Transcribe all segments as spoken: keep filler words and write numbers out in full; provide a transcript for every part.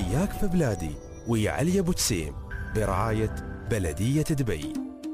حياك في بلادي ويا علي أبو تسيم برعاية بلدية دبي.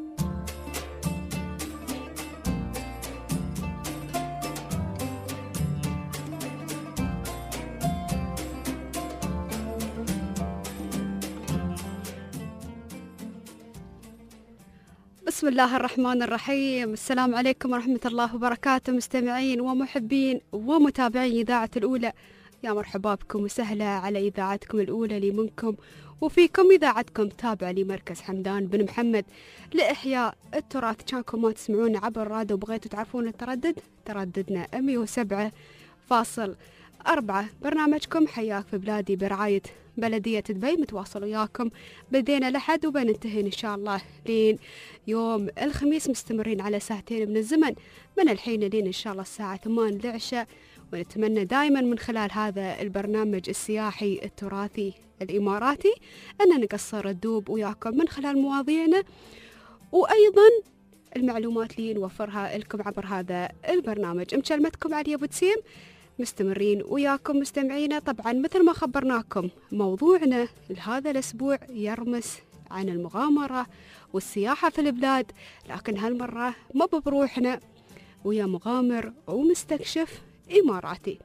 بسم الله الرحمن الرحيم. السلام عليكم ورحمة الله وبركاته مستمعين ومحبين ومتابعين إذاعة الأولى، يا مرحبا بكم وسهلا على إذاعتكم الأولى لي منكم وفيكم إذاعتكم تابعة لمركز حمدان بن محمد لإحياء التراث. كانكم ما تسمعون عبر الراديو وبغيتوا تعرفون التردد، ترددنا مية وسبعة فاصل أربعة. برنامجكم حياك في بلادي برعاية بلدية دبي متواصل وياكم، بدينا لحد وبننتهي إن شاء الله لين يوم الخميس، مستمرين على ساعتين من الزمن من الحين لين إن شاء الله الساعة ثمان العشاء. ونتمنى دائما من خلال هذا البرنامج السياحي التراثي الإماراتي أن نقصر الدوب وياكم من خلال مواضيعنا، وأيضا المعلومات اللي نوفرها لكم عبر هذا البرنامج. مكلمتكم علي أبو تسيم، مستمرين وياكم مستمعينا. طبعا مثل ما خبرناكم موضوعنا لهذا الأسبوع يرمس عن المغامرة والسياحة في البلاد، لكن هالمرة ما بروحنا، ويا مغامر ومستكشف إماراتي.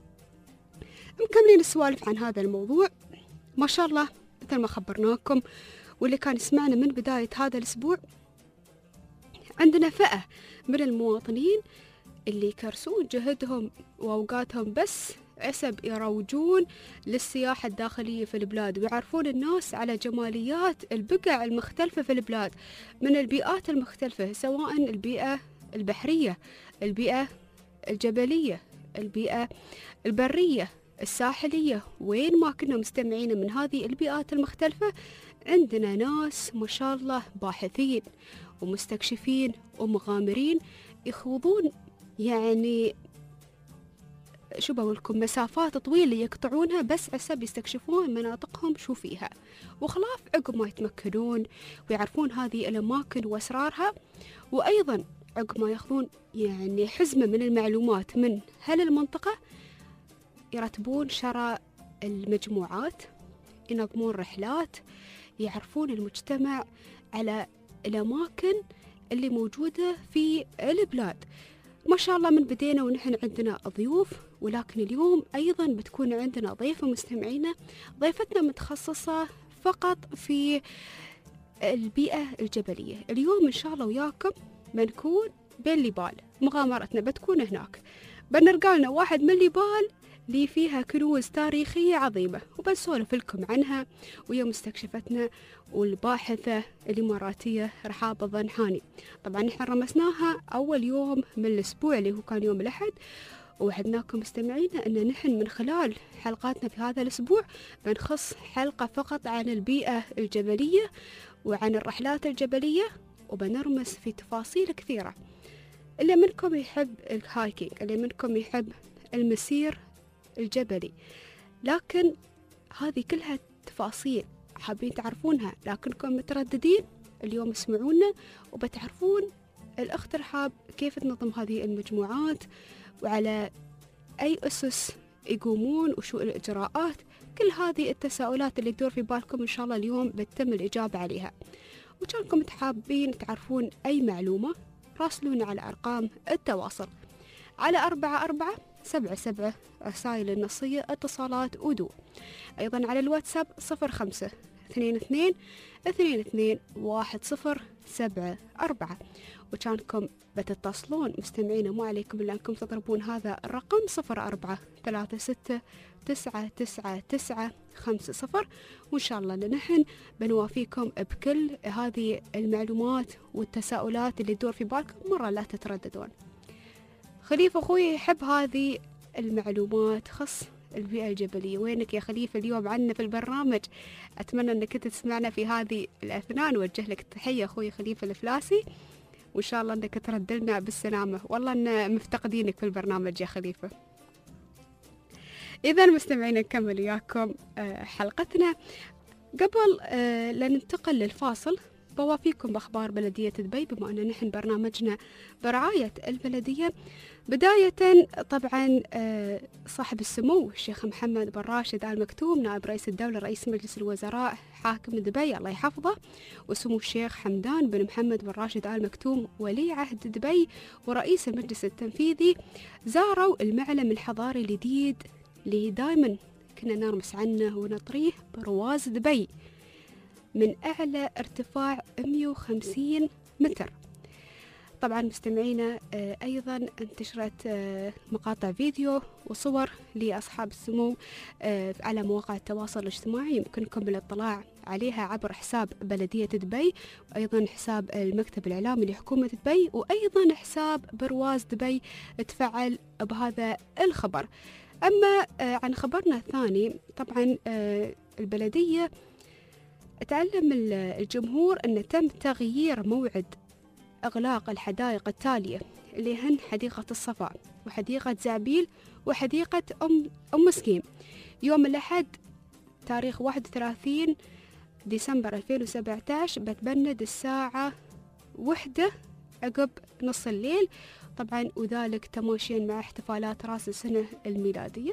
مكملين السوالف عن هذا الموضوع ما شاء الله مثل ما خبرناكم، واللي كان يسمعنا من بداية هذا الأسبوع عندنا فئة من المواطنين اللي يكرسون جهدهم وأوقاتهم بس عسب يروجون للسياحة الداخلية في البلاد ويعرفون الناس على جماليات البقع المختلفة في البلاد من البيئات المختلفة، سواء البيئة البحرية، البيئة الجبلية، البيئة البرية، الساحلية. وين ما كنا مستمعين من هذه البيئات المختلفة عندنا ناس ما شاء الله باحثين ومستكشفين ومغامرين يخوضون يعني شو بقولكم مسافات طويلة يقطعونها بس عسب يستكشفون مناطقهم شو فيها، وخلاف عقب ما يتمكنون ويعرفون هذه الأماكن وأسرارها، وأيضا عقب ما ياخذون يعني حزمة من المعلومات من هل المنطقة يرتبون شراء المجموعات، ينظمون رحلات، يعرفون المجتمع على الأماكن اللي موجودة في البلاد. ما شاء الله من بدينا ونحن عندنا ضيوف، ولكن اليوم أيضا بتكون عندنا ضيفة مستمعينا، ضيفتنا متخصصة فقط في البيئة الجبلية. اليوم إن شاء الله وياكم بنكون بين ليبال، مغامرتنا بتكون هناك، بنرقالنا واحد من ليبال اللي فيها كنوز تاريخية عظيمة وبنسولف لكم عنها ويا مستكشفتنا والباحثة الإماراتية رحاب الضنحاني. طبعا نحن رمسناها أول يوم من الأسبوع اللي هو كان يوم الأحد، ووعدناكم مستمعينا أن نحن من خلال حلقاتنا في هذا الأسبوع بنخص حلقة فقط عن البيئة الجبلية وعن الرحلات الجبلية، وبنرمس في تفاصيل كثيرة. اللي منكم يحب الهايكينج، اللي منكم يحب المسير الجبلي، لكن هذه كلها تفاصيل حابين تعرفونها لكنكم مترددين، اليوم اسمعونا وبتعرفون الأخت رحاب كيف تنظم هذه المجموعات وعلى أي أسس يقومون وشو الإجراءات. كل هذه التساؤلات اللي تدور في بالكم إن شاء الله اليوم بتتم الإجابة عليها. وكانكم تحابين تعرفون أي معلومة راسلونا على أرقام التواصل على أربعة أربعة سبعة سبعة رسائل النصية اتصالات ودو، أيضا على الواتساب صفر خمسة اثنين اثنين اثنين اثنين واحد صفر سبعة أربعة. وكانكم بتتصلون مستمعين مو عليكم إلا أنكم تضربون هذا الرقم صفر أربعة ثلاثة ستة تسعة تسعة تسعة خمسة صفر، وإن شاء الله نحن بنوافيكم بكل هذه المعلومات والتساؤلات اللي تدور في بالكم، مرة لا تترددون. خليفة أخوي يحب هذه المعلومات خص البيئة الجبلية. وينك يا خليفة اليوم عنا في البرنامج؟ أتمنى أنك تسمعنا في هذه الأثناء. نوجه لك تحية أخوي خليفة الفلاسي، وإن شاء الله أنك ترد لنا بالسلامة، والله أن مفتقدينك في البرنامج يا خليفة. إذا مستمعين نكمل وياكم حلقتنا. قبل لا ننتقل للفاصل بوافيكم بأخبار بلدية دبي بما أن نحن برنامجنا برعاية البلدية. بداية طبعا صاحب السمو الشيخ محمد بن راشد آل مكتوم نائب رئيس الدولة رئيس مجلس الوزراء حاكم دبي الله يحفظه، وسمو الشيخ حمدان بن محمد بن راشد آل مكتوم ولي عهد دبي ورئيس المجلس التنفيذي زاروا المعلم الحضاري الجديد اللي دائما كنا نرمس عنه ونطريه برواز دبي من أعلى ارتفاع مئة وخمسين متر. طبعا مستمعينا أيضا انتشرت مقاطع فيديو وصور لأصحاب السمو على مواقع التواصل الاجتماعي، يمكنكم بالاطلاع عليها عبر حساب بلدية دبي وأيضا حساب المكتب الإعلامي لحكومة دبي وأيضا حساب برواز دبي تفعل بهذا الخبر. أما عن خبرنا الثاني، طبعا البلدية تعلم الجمهور أن تم تغيير موعد إغلاق الحدائق التالية اللي هن حديقة الصفا وحديقة زعبيل وحديقة أم, أم سكيم يوم الأحد تاريخ واحد وثلاثين ديسمبر ألفين وسبعة عشر بتبند الساعة واحدة عقب نص الليل، طبعا وذلك تماشيا مع احتفالات رأس السنة الميلادية.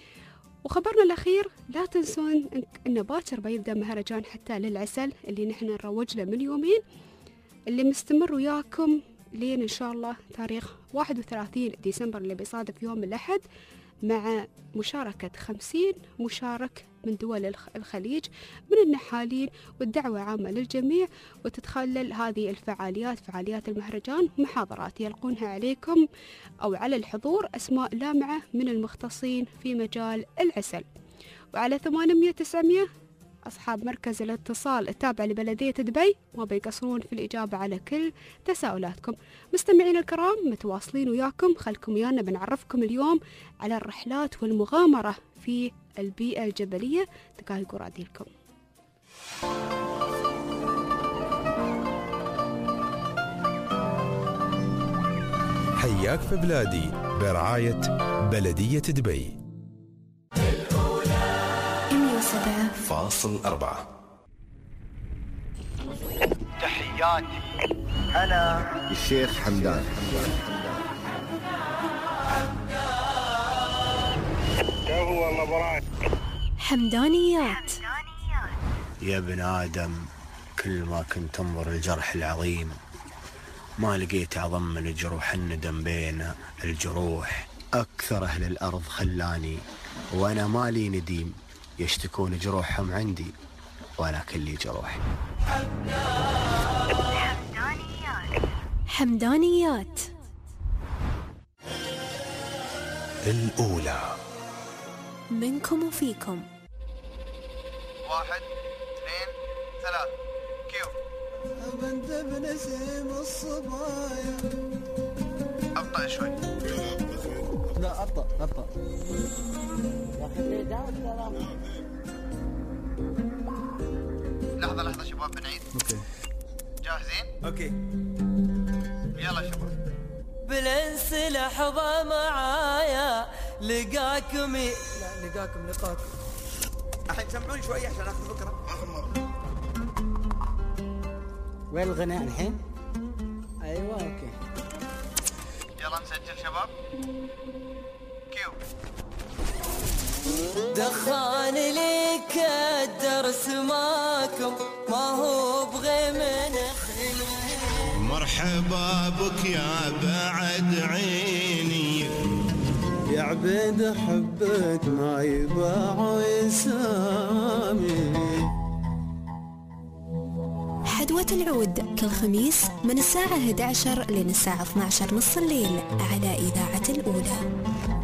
وخبرنا الأخير، لا تنسون أن باكر بيبدأ مهرجان حتى للعسل اللي نحن نروج له من يومين، اللي مستمر وياكم لين إن شاء الله تاريخ واحد وثلاثين ديسمبر اللي بيصادف يوم الأحد، مع مشاركة خمسين مشارك من دول الخليج من النحالين، والدعوة عامة للجميع. وتتخلل هذه الفعاليات فعاليات المهرجان محاضرات يلقونها عليكم أو على الحضور أسماء لامعة من المختصين في مجال العسل. وعلى ثمانمئة تسعمئة أصحاب مركز الاتصال التابع لبلدية دبي ما بيقصرون في الإجابة على كل تساؤلاتكم. مستمعين الكرام متواصلين وياكم، خلكم ويانا بنعرفكم اليوم على الرحلات والمغامرة في البيئة الجبلية. دقائق وراديلكم. حياك في بلادي برعاية بلدية دبي سبعة فاصل أربعة. تحياتي أنا الشيخ حمدان. هو الله براك. حمدانيات. يا ابن آدم كل ما كنت انظر الجرح العظيم ما لقيت أعظم من جروح الندم بين الجروح. أكثر أهل الأرض خلاني وأنا مالي نديم، يشتكون جروحهم عندي ولكن لي جروح. حمدانيات. حمدانيات الأولى منكم وفيكم. واحد اثنين ثلاث كيو. أبنت بنسيم الصبايا. أبطأ شوي. لا أبطأ أبطأ. لحظة لحظة شباب بنعيد. اوكي جاهزين؟ اوكي يلا شباب. بالانس لحظة معايا لقاكم ي... لا لقاكم لقاكم. الحين سمعوني شوي عشان اخذ فكرة. اخر مرة. وين الغناء الحين؟ ايوه اوكي. يلا نسجل شباب. كيو. دخان لي كدر سماكم ما هو بغي من خلو. مرحبا بك يا بعد عيني يا عبيد حبك ما يباع يسامي. حدوة العود كل خميس من الساعة إحدى عشر لين الساعة اثنتي عشرة نص الليل على إذاعة الأولى.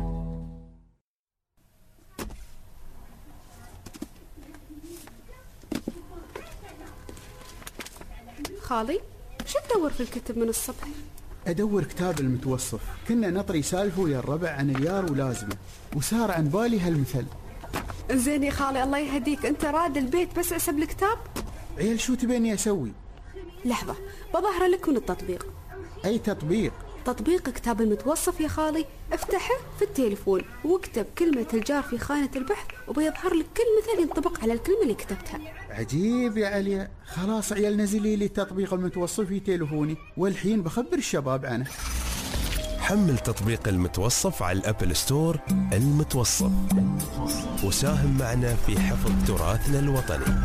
خالي شو تدور في الكتب من الصبح؟ أدور كتاب المتوصف، كنا نطري سالفه ويا الربع عن اليار ولازمه، وصار عن بالي هالمثل. زين يا خالي الله يهديك، أنت راد البيت بس أسب الكتاب؟ عيال شو تبيني أسوي؟ لحظة بظهر لك من التطبيق. أي تطبيق؟ تطبيق كتاب المتوصف يا خالي افتحه في التليفون واكتب كلمة الجار في خانة البحث وبيظهر لك كل مثال ينطبق على الكلمة اللي كتبتها. عجيب يا عليا، خلاص عيال نزلي لي التطبيق المتوصف في تليفوني والحين بخبر الشباب عنه. حمل تطبيق المتوصف على الأبل ستور. المتوصف، وساهم معنا في حفظ تراثنا الوطني.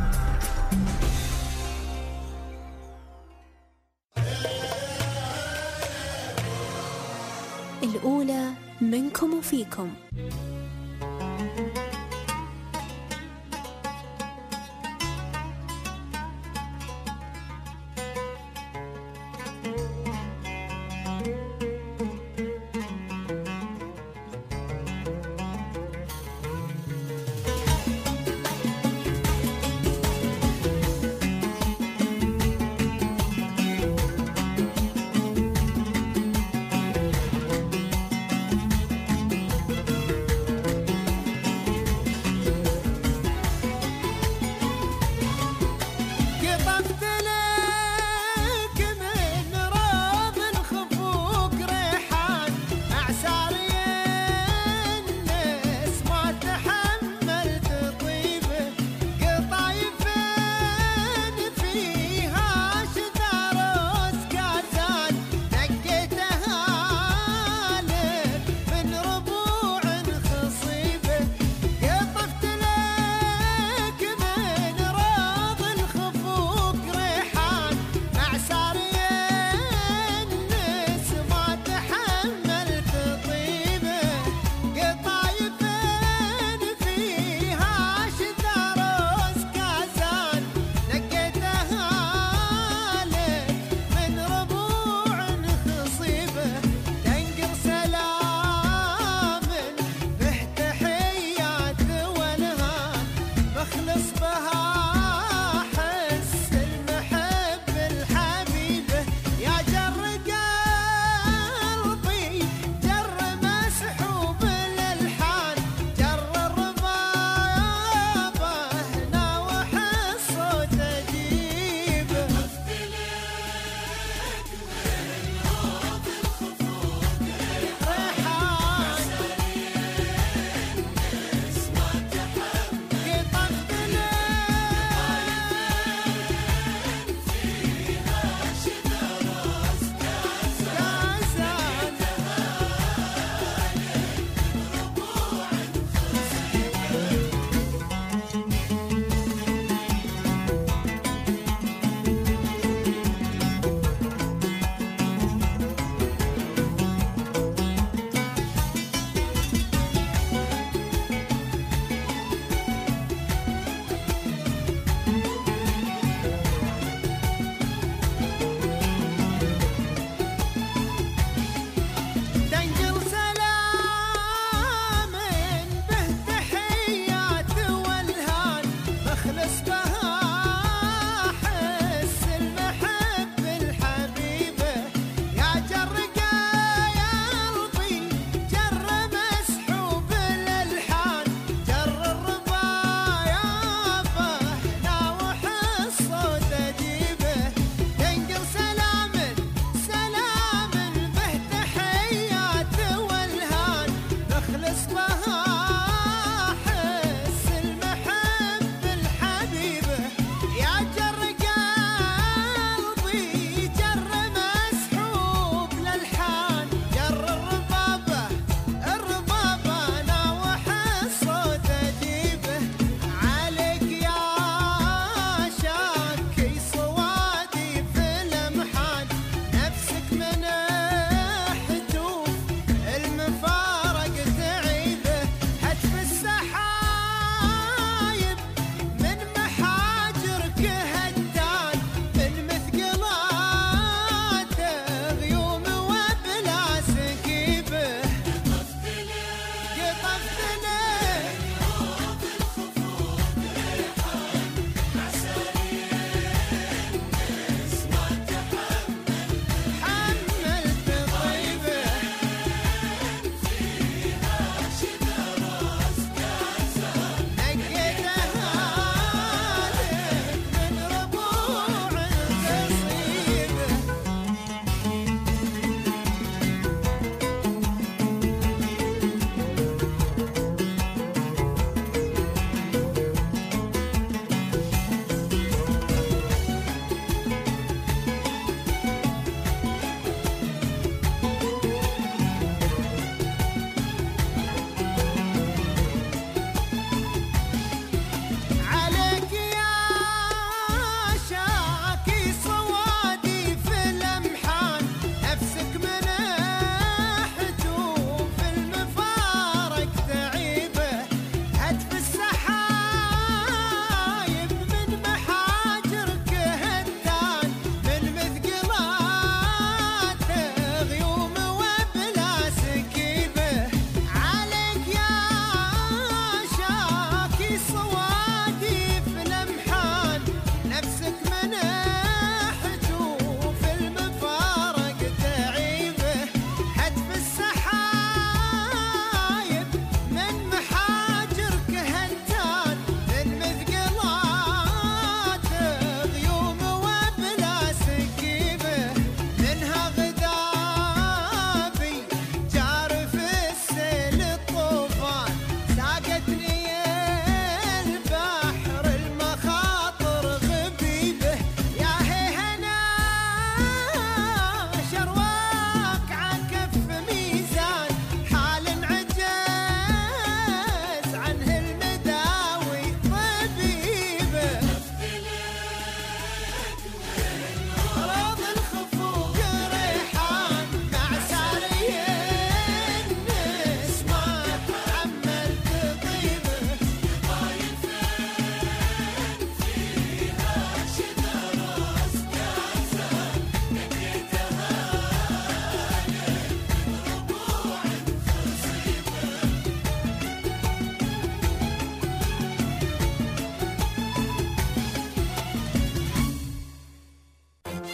الأولى منكم وفيكم.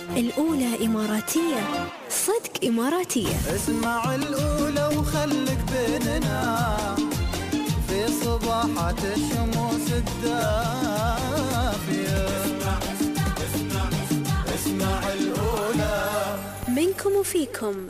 الأولى إماراتية، صدق إماراتية. اسمع الأولى وخلك بيننا في صباحات الشموس الدافية. اسمع اسمع اسمع الأولى منكم وفيكم.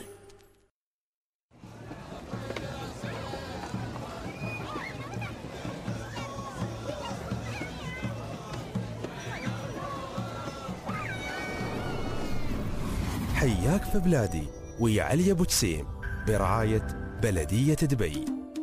حياك في بلادي ويا علي أبو جسيم برعاية بلدية دبي.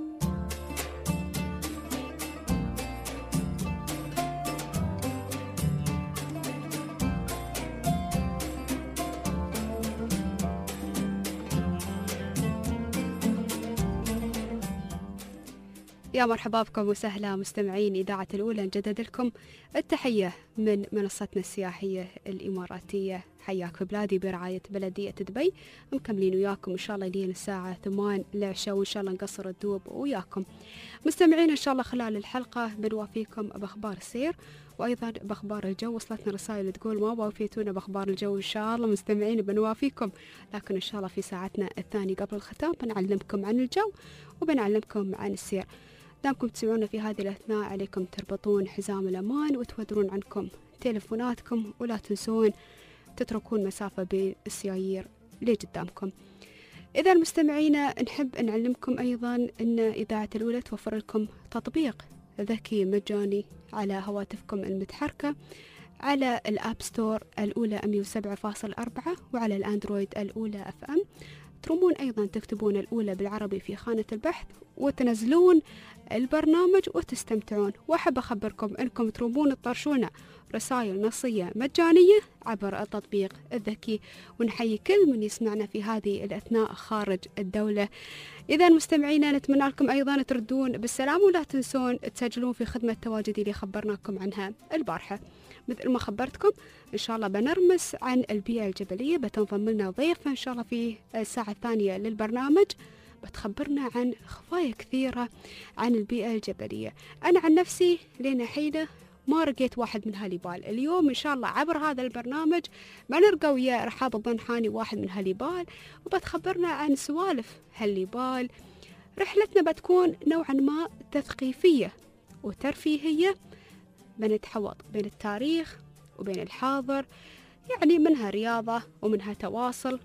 يا مرحبا بكم وسهلا مستمعين إذاعة الأولى، نجدد لكم التحية من منصتنا السياحية الإماراتية حياك في بلادي برعاية بلدية دبي. مكملين وياكم إن شاء الله لين الساعة ثمان العشاء، وإن شاء الله نقصر الدوب وياكم مستمعين. إن شاء الله خلال الحلقة بنوافيكم بأخبار السير وأيضا بأخبار الجو. وصلتنا رسائل تقول ما وافيتونا بأخبار الجو. إن شاء الله مستمعين بنوافيكم، لكن إن شاء الله في ساعتنا الثانية قبل الختام بنعلمكم عن الجو وبنعلمكم عن السير. دامكم تسمعونا في هذه الأثناء عليكم تربطون حزام الأمان وتودرون عنكم تلفوناتكم، ولا تنسون تتركون مسافة بين السيايير لقدامكم. إذا مستمعينا نحب نعلمكم أيضا أن إذاعة الأولى توفر لكم تطبيق ذكي مجاني على هواتفكم المتحركة على الآب ستور الأولى مية وسبعة فاصلة أربعة وعلى الأندرويد الأولى أف أم. ترومون أيضا تكتبون الأولى بالعربي في خانة البحث وتنزلون البرنامج وتستمتعون. وأحب أخبركم أنكم ترومون تطرشون رسائل نصية مجانية عبر التطبيق الذكي، ونحيي كل من يسمعنا في هذه الأثناء خارج الدولة. إذا مستمعينا نتمنى لكم أيضا تردون بالسلام، ولا تنسون تسجلون في خدمة تواجدي اللي خبرناكم عنها البارحة. مثل ما خبرتكم إن شاء الله بنرمس عن البيئة الجبلية، بتنضم لنا ضيفة إن شاء الله في الساعة الثانية للبرنامج بتخبرنا عن خفايا كثيرة عن البيئة الجبلية. أنا عن نفسي لين حينه ما رقيت واحد من هاليبال. اليوم إن شاء الله عبر هذا البرنامج بنرقى ويا رحاب الضنحاني واحد من هاليبال وبتخبرنا عن سوالف هاليبال. رحلتنا بتكون نوعا ما تثقيفية وترفيهية، بنتحوط بين التاريخ وبين الحاضر، يعني منها رياضة ومنها تواصل.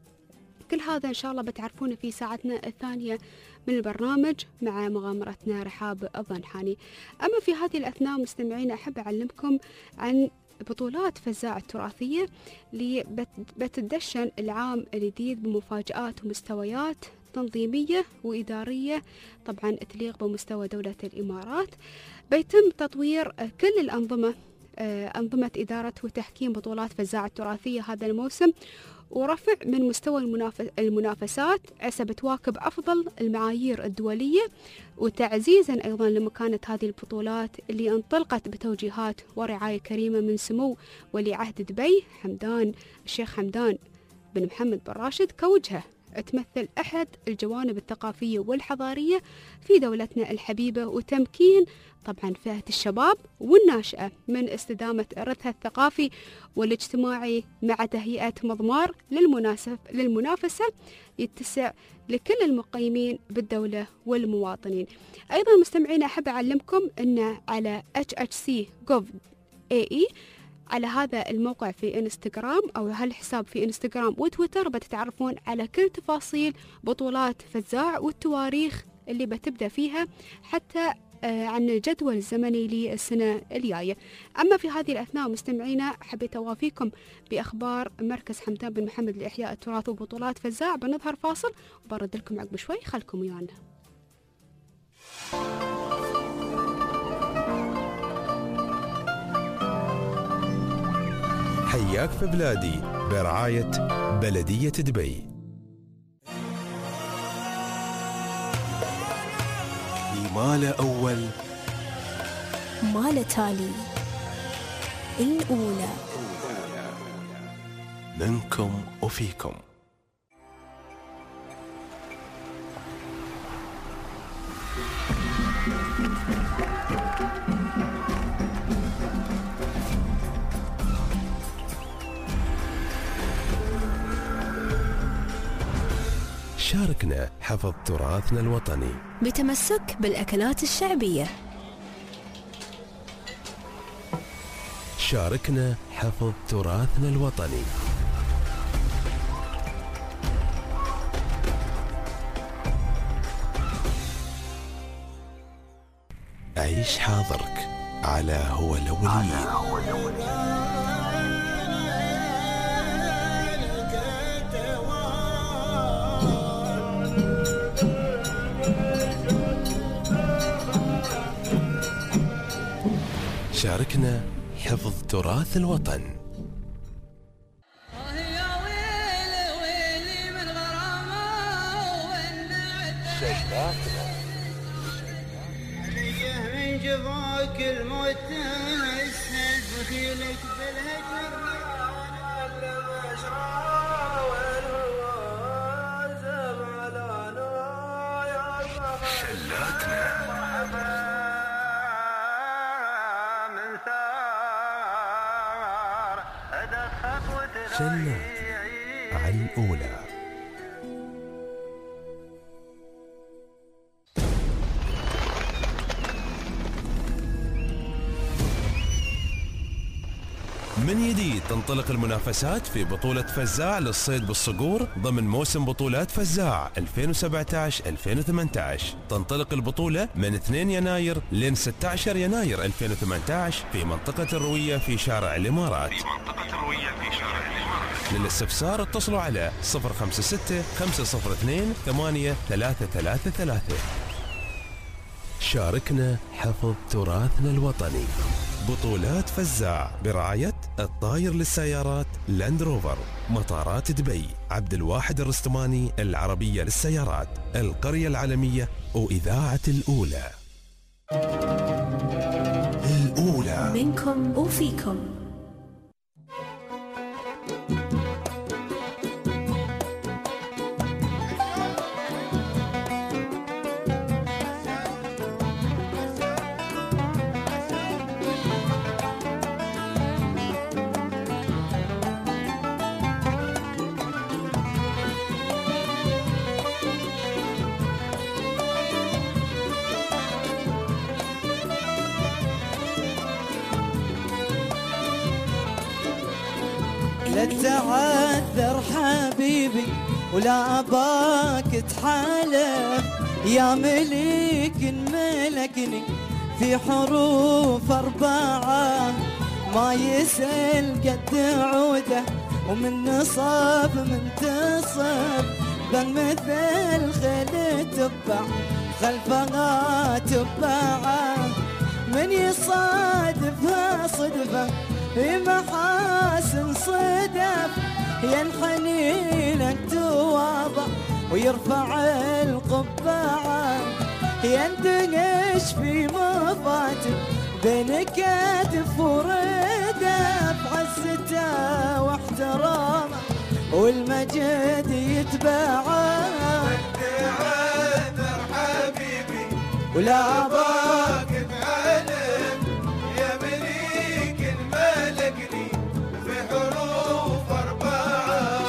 كل هذا إن شاء الله بتعرفونه في ساعتنا الثانية من البرنامج مع مغامرتنا رحاب الضنحاني. أما في هذه الأثناء مستمعين أحب أعلمكم عن بطولات فزاع التراثية اللي بتدشن العام الجديد بمفاجآت ومستويات تنظيمية وإدارية طبعا تليق بمستوى دولة الإمارات. بيتم تطوير كل الأنظمة أنظمة إدارة وتحكيم بطولات فزاع التراثية هذا الموسم، ورفع من مستوى المنافسات حسب تواكب أفضل المعايير الدولية، وتعزيزا أيضا لمكانة هذه البطولات اللي انطلقت بتوجيهات ورعاية كريمة من سمو ولي عهد دبي حمدان الشيخ حمدان بن محمد بن راشد كوجهة تمثل أحد الجوانب الثقافية والحضارية في دولتنا الحبيبة، وتمكين طبعا فئة الشباب والناشئة من استدامة إرثها الثقافي والاجتماعي مع تهيئة مضمار للمنافسة يتسع لكل المقيمين بالدولة والمواطنين. أيضا مستمعين أحب أعلمكم أن على إتش إتش سي جوف إيه إي على هذا الموقع في انستغرام أو هالحساب في انستغرام وتويتر بتتعرفون على كل تفاصيل بطولات فزاع والتواريخ اللي بتبدأ فيها حتى عن الجدول الزمني للسنة الجاية. أما في هذه الأثناء مستمعينا حبيت أوافيكم بأخبار مركز حمدان بن محمد لإحياء التراث وبطولات فزاع. بنظهر فاصل وبرد لكم عقب شوي، خلكم ويانا. حياك في بلادي برعاية بلدية دبي. مال أول مال تالي الأولى منكم وفيكم. شاركنا حفظ تراثنا الوطني بتمسك بالأكلات الشعبية. شاركنا حفظ تراثنا الوطني. عيش حاضرك على هو الأولين. شاركنا حفظ تراث الوطن. من جفاك الموت تمسد بخيلك بالهجر شلات على الأولى. من جديد تنطلق المنافسات في بطولة فزاع للصيد بالصقور ضمن موسم بطولات فزاع ألفين وسبعة عشر ألفين وثمانية عشر. تنطلق البطولة من اثنين يناير لين ستة عشر يناير ألفين وثمانية عشر في منطقة الروية في شارع الإمارات. في منطقة الروية في شارع الإمارات. للاستفسار اتصلوا على صفر خمسة ستة خمسة صفر اثنين ثمانية ثلاثة ثلاثة ثلاثة. شاركنا حفظ تراثنا الوطني. بطولات فزاع برعاية الطاير للسيارات لاند روفر، مطارات دبي، عبد الواحد الرستماني العربية للسيارات، القرية العالمية وإذاعة الأولى. الأولى منكم وفيكم. لا تعذر حبيبي ولا أباك تحالف، يا مليك ملكني في حروف أربعة، ما يسأل قد عوده ومن نصب منتصب، بل مثل خيل تبع خلفها تبعه، من يصادفها صدفه في محاسن صدف، ينحني لك تواضع ويرفع القبعة، يندهش في مفاتن بين كتف وردف، عزته واحترامه والمجد يتبعه. تعذر حبيبي ولا باك بعلم، يا مليك ملكني في حروف أربعة.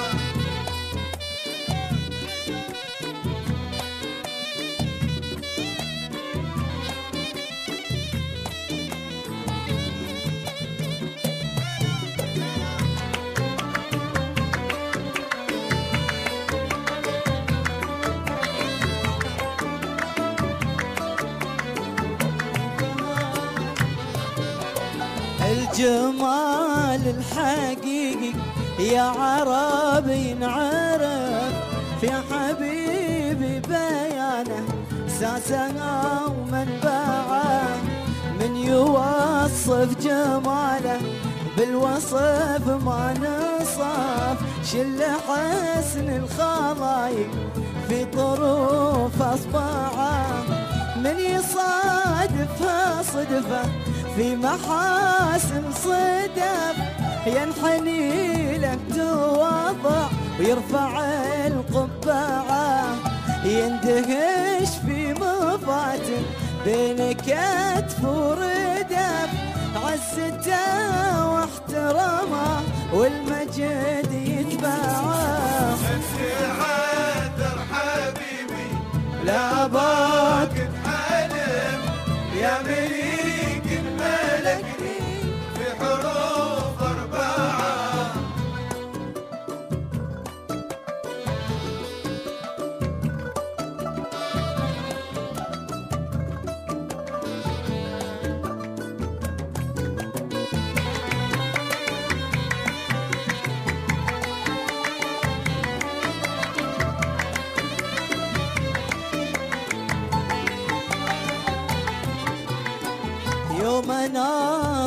الجمال الحقيقي يا عرب ينعرف في حبيبي بيانه ساسه ومنبعه، من يوصف جماله بالوصف ما نصف، شل حسن الخلايق في طروف اصبعه، من يصادفها صدفه في محاسن صدف، ينحني لك تواضع ويرفع القبعة، يندهش في مفاتن بين كتف وردف، عزته واحترامه والمجد يتبعه.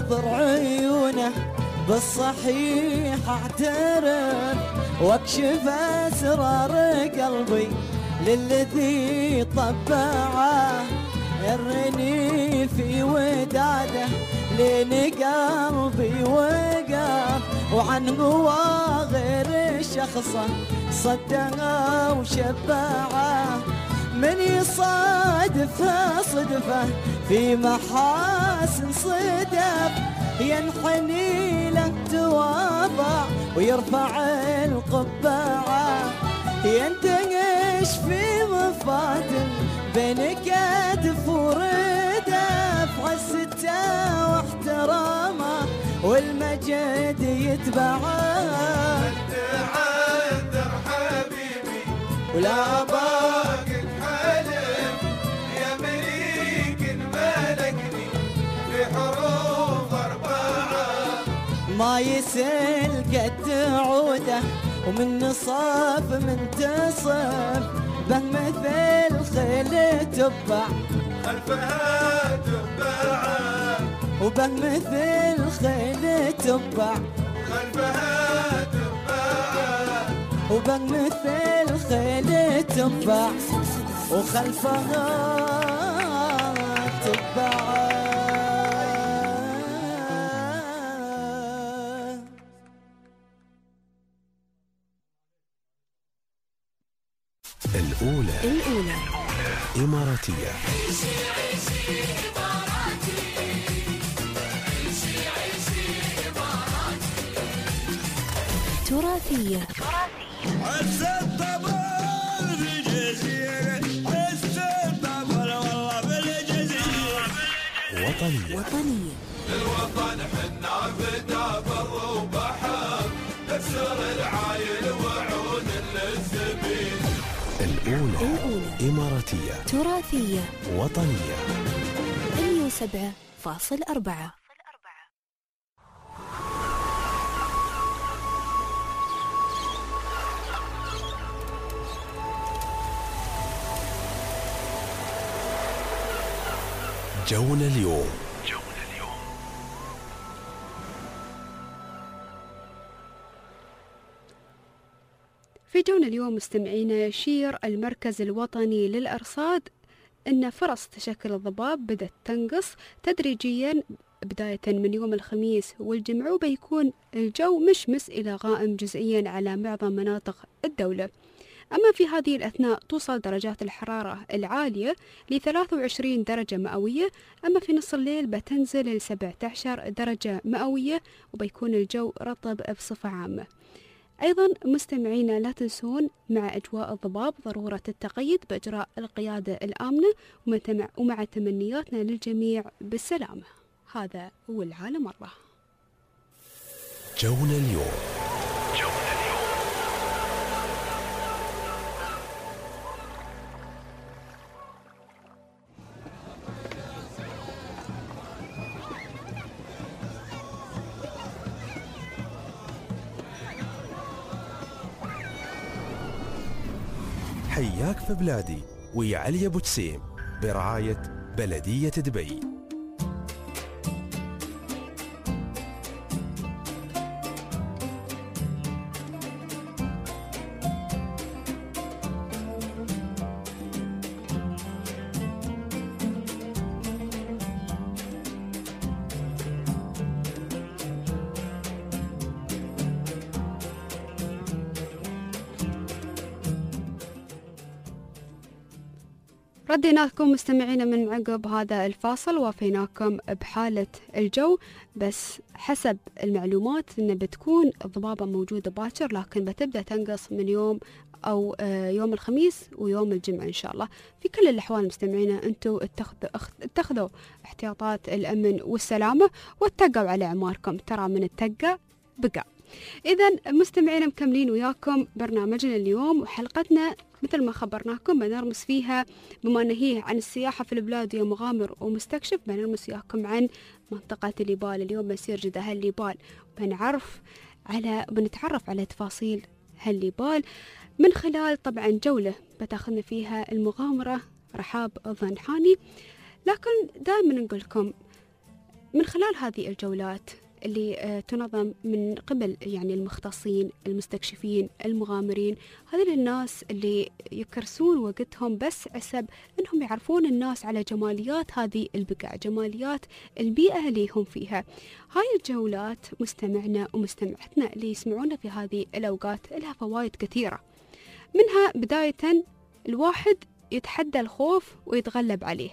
ناظر عيونه بالصحيح اعترف واكشف اسرار قلبي للذي طبعه، يرني في وداده لين قلبي وقف، وعن قوى غير شخصه صدقه وشبعه، من يصادفها صدفه في محاسن صدف، ينحني له تواضع ويرفع القبعه، ينتقش في مفاتن بين كتف وردف، عزته واحترامه والمجد يتبعه. انت عذر حبيبي ولا باقي الحلم يا مليك ملكني في حروف أربعة، ما يسل قد عوده ومن نصاف منتصف، به مثل خيل تبع خلفها تبعه، وبه مثل خيل تبع خلفها تبعه، وبه مثل خيل تبع وخلفها تبع. الأولى الأولى إماراتية. تراثية. عز الطبل في جزيرة، عز الطبل والله بالجزيرة. وطنية. وطنية. الوطن حنا فدا بر وبحر، نكسر العايل وعون للزبين. الأولى الأولى إماراتية. تراثية. وطنية. مية وسبعة فاصل أربعة. جونا اليوم. في جونا اليوم مستمعينا، يشير المركز الوطني للأرصاد أن فرص تشكل الضباب بدأت تنقص تدريجيا بداية من يوم الخميس والجمعة، وبيكون الجو مشمس إلى غائم جزئيا على معظم مناطق الدولة. أما في هذه الأثناء توصل درجات الحرارة العالية ل ثلاثة وعشرين درجة مئوية، أما في نص الليل بتنزل ل سبعة عشر درجة مئوية، وبيكون الجو رطب بصفة عامة. أيضا مستمعينا لا تنسون مع أجواء الضباب ضرورة التقيد بإجراء القيادة الآمنة، ومع تمنياتنا للجميع بالسلامة. هذا هو العالم مرة. جونا اليوم. حياك في بلادي ويا علي أبو جسيم برعاية بلدية دبي. ردينا لكم مستمعينا من عقب هذا الفاصل، وافيناكم بحالة الجو، بس حسب المعلومات ان بتكون الضبابة موجودة باكر، لكن بتبدأ تنقص من يوم او يوم الخميس ويوم الجمعة ان شاء الله. في كل الاحوال مستمعينا انتم اتخذوا اتخذوا احتياطات الامن والسلامة، واتقوا على اعماركم، ترى من التقى بقى. إذا مستمعينا مكملين وياكم برنامجنا اليوم، وحلقتنا مثل ما خبرناكم بنرمس فيها بما نهيه عن السياحة في البلاد يا مغامر ومستكشف، بنرمس وياكم عن منطقة الليبال. اليوم بنسير جدا هالليبال، بنعرف على بنتعرف على تفاصيل هالليبال من خلال طبعا جولة بتاخذنا فيها المغامرة رحاب الظنحاني. لكن دائما نقول لكم من خلال هذه الجولات اللي تنظم من قبل يعني المختصين المستكشفين المغامرين، هذول الناس اللي يكرسون وقتهم بس عسب انهم يعرفون الناس على جماليات هذه البقع، جماليات البيئة اللي هم فيها. هاي الجولات مستمعنا ومستمعتنا اللي يسمعونا في هذه الأوقات لها فوائد كثيرة، منها بداية الواحد يتحدى الخوف ويتغلب عليه،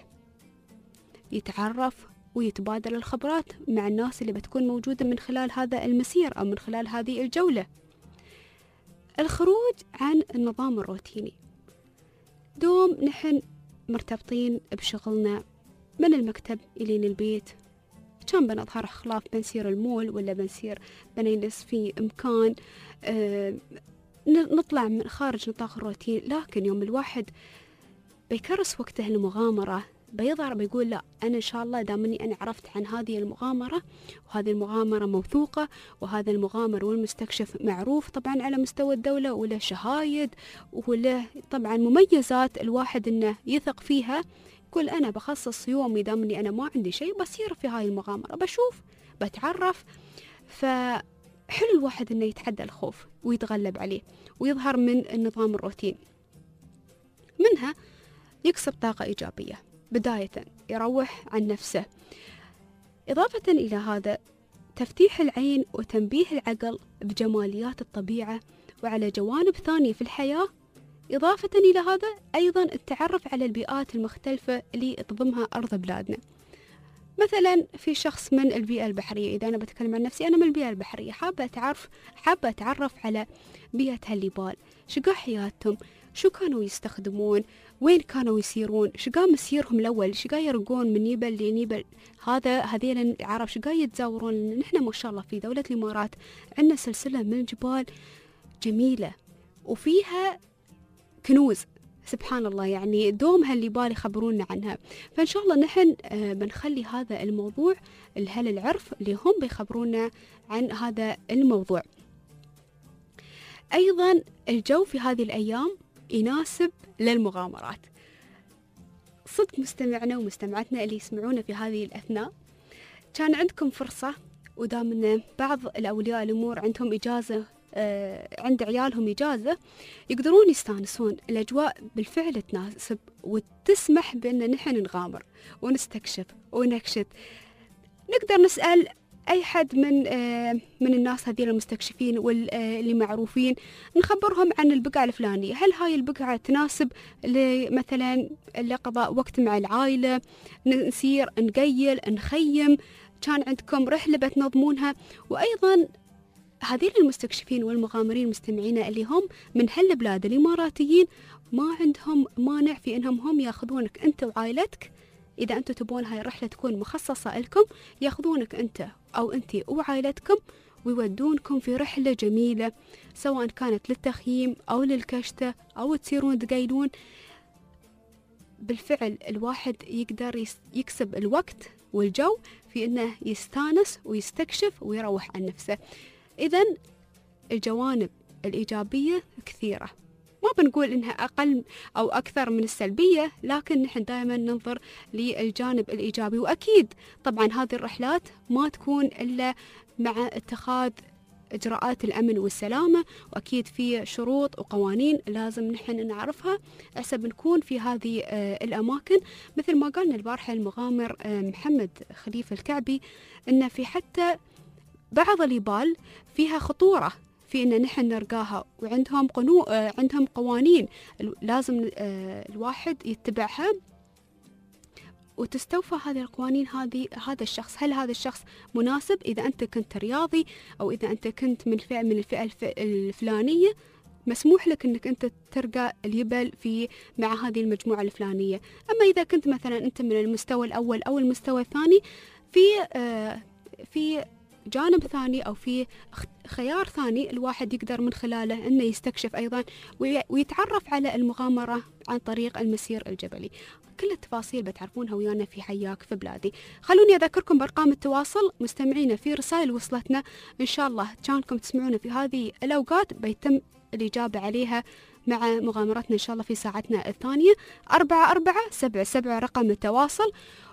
يتعرف ويتبادل الخبرات مع الناس اللي بتكون موجودة من خلال هذا المسير أو من خلال هذه الجولة. الخروج عن النظام الروتيني، دوم نحن مرتبطين بشغلنا من المكتب إلين البيت، كان بنظهر خلاف بنسير المول ولا بنسير بنجلس في مكان آه نطلع من خارج نطاق الروتين. لكن يوم الواحد بيكرس وقته المغامرة، بيظهر بيقول لا أنا إن شاء الله دامني أنا عرفت عن هذه المغامرة، وهذه المغامرة موثوقة، وهذا المغامر والمستكشف معروف طبعا على مستوى الدولة، وله شهايد وله طبعا مميزات الواحد إنه يثق فيها، يقول أنا بخصص يومي دامني أنا ما عندي شيء بصير في هاي المغامرة، بشوف بتعرف. فحلو الواحد إنه يتحدى الخوف ويتغلب عليه ويظهر من النظام الروتين. منها يكسب طاقة إيجابية، بداية يروح عن نفسه. إضافة إلى هذا تفتيح العين وتنبيه العقل بجماليات الطبيعة وعلى جوانب ثانية في الحياة. إضافة إلى هذا أيضا التعرف على البيئات المختلفة اللي تضمها أرض بلادنا. مثلا في شخص من البيئة البحرية، إذا أنا بتكلم عن نفسي أنا من البيئة البحرية، حابة أتعرف حابة أتعرف على بيئة هالليبال، شقا حياتهم، شو كانوا يستخدمون، وين كانوا يسيرون، شقا مسيرهم الأول، شقا يرقون من نيبل لنيبل، هذا هذيل العرب شقا يتزاورون. لأن نحن ما شاء الله في دولة الإمارات عندنا سلسلة من الجبال جميلة وفيها كنوز سبحان الله، يعني دوم هالليبال يخبرونا عنها. فإن شاء الله نحن بنخلي هذا الموضوع لهل العرف اللي هم بيخبرونا عن هذا الموضوع. أيضا الجو في هذه الأيام يناسب للمغامرات. صدق مستمعنا ومستمعتنا اللي يسمعونا في هذه الأثناء، كان عندكم فرصة ودامنا بعض الأولياء الأمور عندهم إجازة آه عند عيالهم إجازة، يقدرون يستانسون، الأجواء بالفعل تناسب وتسمح بأن نحن نغامر ونستكشف ونكشف. نقدر نسأل أي حد من آه من الناس هذين المستكشفين واللي معروفين، نخبرهم عن البقعة الفلانية، هل هاي البقعة تناسب مثلا لقضاء وقت مع العائلة، نسير نقيل نخيم، كان عندكم رحلة بتنظمونها. وأيضا هذين المستكشفين والمغامرين مستمعين اللي هم من هالبلاد الإماراتيين ما عندهم مانع في إنهم هم ياخذونك أنت وعائلتك، إذا أنتم تبون هاي الرحلة تكون مخصصة لكم، ياخذونك أنت أو أنت وعائلتكم ويودونكم في رحلة جميلة، سواء كانت للتخييم أو للكشتة أو تسيرون تقيلون. بالفعل الواحد يقدر يكسب الوقت والجو في إنه يستانس ويستكشف ويروح عن نفسه. إذن الجوانب الإيجابية كثيرة، ما بنقول إنها أقل أو أكثر من السلبية، لكن نحن دائما ننظر للجانب الإيجابي. وأكيد طبعا هذه الرحلات ما تكون إلا مع اتخاذ إجراءات الأمن والسلامة، وأكيد في شروط وقوانين لازم نحن نعرفها حسب نكون في هذه الأماكن. مثل ما قالنا البارحة المغامر محمد خليفة الكعبي، إن في حتى بعض اليبال فيها خطورة في إن نحن نرقاها، وعندهم قنو عندهم قوانين لازم الواحد يتبعها وتستوفى هذه القوانين. هذه هذا الشخص، هل هذا الشخص مناسب؟ إذا أنت كنت رياضي أو إذا أنت كنت من فئة من الفئة الفلانية، مسموح لك أنك أنت ترقى اليبل في مع هذه المجموعة الفلانية. أما إذا كنت مثلا أنت من المستوى الأول أو المستوى الثاني، في آه في جانب ثاني أو في خيار ثاني الواحد يقدر من خلاله أنه يستكشف أيضا ويتعرف على المغامرة عن طريق المسير الجبلي. كل التفاصيل بتعرفونها ويانا في حياك في بلادي. خلوني أذكركم بأرقام التواصل مستمعينا، في رسائل وصلتنا إن شاء الله كانكم تسمعونا في هذه الأوقات بيتم الإجابة عليها مع مغامرتنا إن شاء الله في ساعتنا الثانية. أربعة أربعة سبعة سبعة رقم التواصل،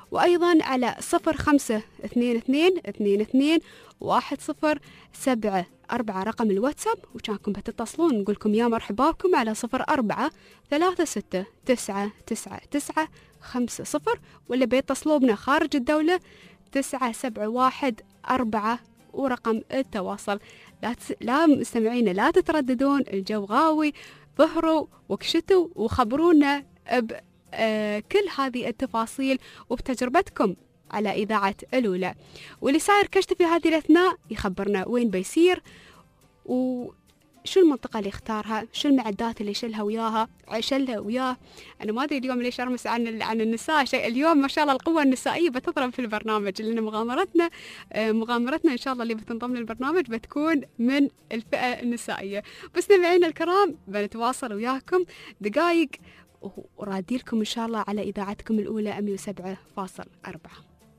وأيضا على صفر خمسة اثنين اثنين اثنين اثنين واحد صفر سبعة أربعة رقم الواتساب، وكانكم بتتصلون نقولكم يا مرحبا بكم على صفر أربعة ثلاثة ستة تسعة تسعة تسعة خمسة صفر، ولا بيتصلوا بنا خارج الدولة تسعة سبعة واحد أربعة ورقم التواصل. لا تس... لا مستمعين لا تترددون، الجو غاوي، ظهروا وكشتوا وخبرونا ب آه كل هذه التفاصيل وبتجربتكم على إذاعة الأولى. واللي صاير كشت في هذه الأثناء يخبرنا وين بيسير وشو المنطقة اللي اختارها، شو المعدات اللي شلها وياها شلها وياه. أنا ما أدري اليوم ليش أرمس عن عن النساء شيء، اليوم ما شاء الله القوة النسائية بتضرب في البرنامج، لأن مغامرتنا آه مغامرتنا إن شاء الله اللي بتنضم للبرنامج بتكون من الفئة النسائية. بس مستمعينا الكرام بنتواصل وياكم دقائق ورادي لكم إن شاء الله على إذاعتكم الأولى مية وسبعة فاصلة أربعة.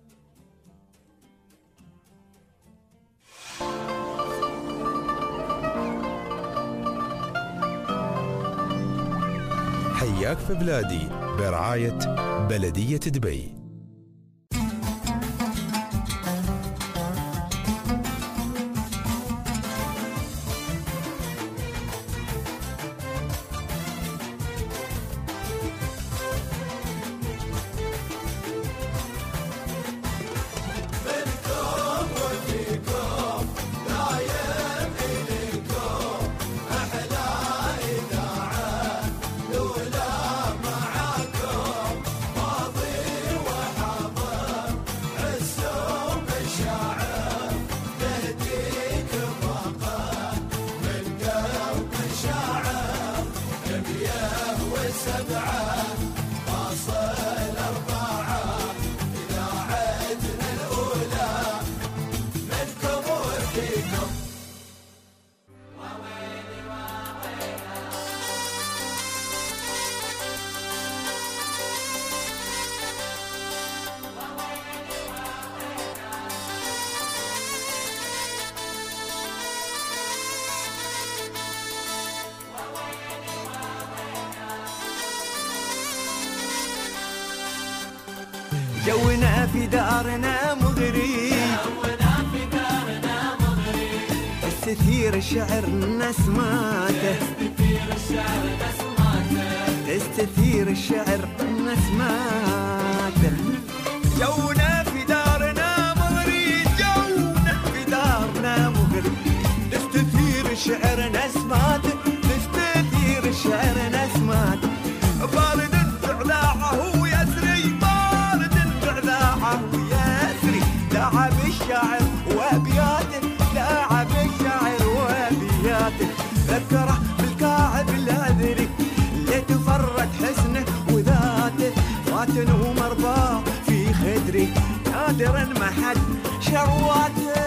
حياك في بلادي برعاية بلدية دبي. جونا في دارنا مغري، جونا في دارنا مغري، تستثير الشعر نسماته، تستثير الشعر نسماته، تستثير الشعر نسماته. جونا في دارنا مغري، جونا في دارنا مغري، تستثير الشعر نسماته، تستثير الشعر نسماته. بارد استعلاعه يسري، بارد استعلاعه يسري، لعب الشاعر وابياته، لعب الشاعر وابياته. ذكره بالكاعب العذري اللي تفرد حسنه وذاته، فاتن ومرباه في خدري نادرا ما حد شرواته.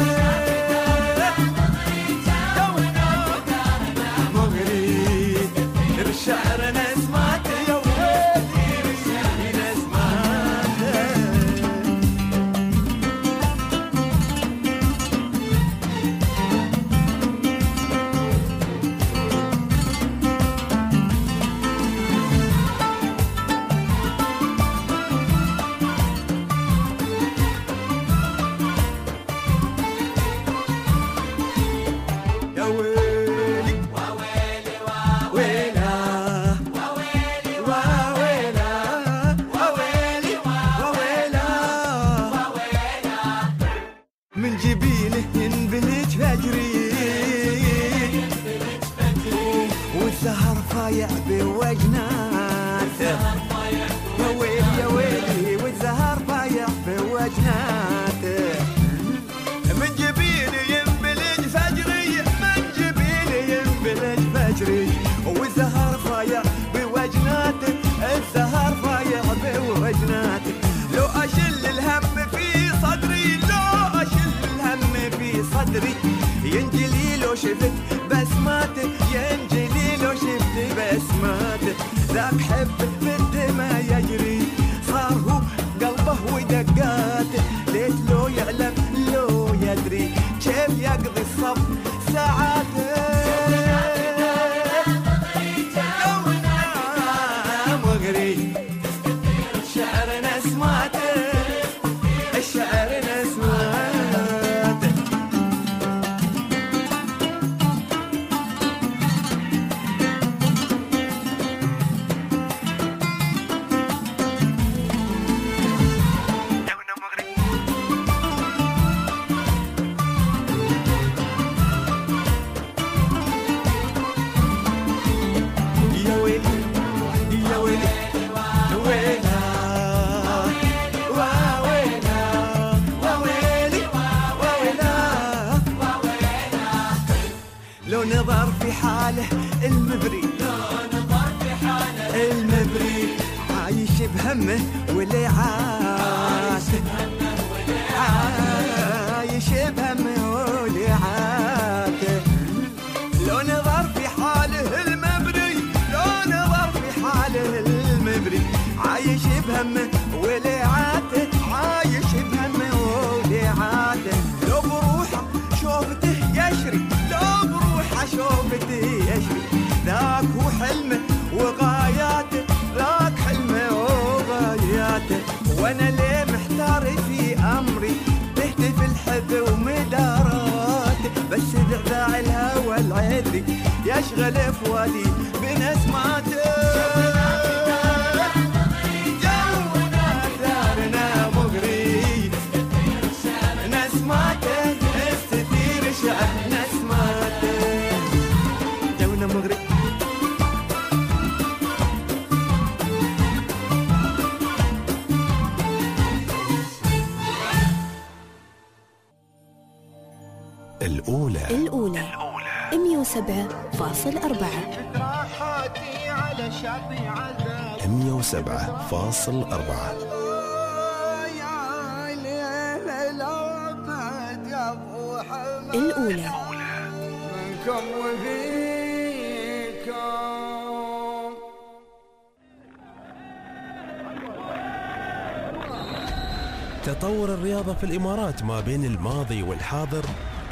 مغري الشعر نسماته، يا ويلي الشعر نسماته. يا ويلي وويلي ويلا، وويلي وويلي وويلا، من جبينه ينبلج فجري، والزهر فايع بوجناته. يا ويلي يا ويلي والزهر فايع بوجناته. من جبينه ينبلج فجري، من جبينه ينبلج فجري، والزهر فايع بوجناته، الزهر فايع بوجناته. لو أشل الهم في صدري، لو أشل الهم في صدري، ينجلي لو شفت بسماته، ينجلي لو شفت بسماته. ذاك حب بالدماء يجري، صار هو قلبه ودقاته. ليت لو يعلم لو يدري كيف يقضي الصف ساعاته. جونا مغري، الشعر نسماته، لو نظر في حاله المبري لو نظر في حاله المبري عايش بهمه ولعاته عايش بهمه ولعاته لو نظر في حاله المبري لو نظر في حاله المبري عايش بهمه ولعاته عايش بهمه ولعاته لو بروحه شوفته يشري لو بروحه شوفته يشري ذاك هو حلمه وغاياته ذاك حلمه وغاياته وانا ليه محتار في امري تهتف الحب ومداراته بس ذعذاع الهوى العذري يشغل فؤادي بنسماته جونا ثارنا مغري نسماته استثير شعب نسماته جونا مغري الأولى الأولى مية وسبعة فاصل أربعة مية وسبعة فاصل أربعة الأولى منكم وفيكم تطور الرياضة في الإمارات ما بين الماضي والحاضر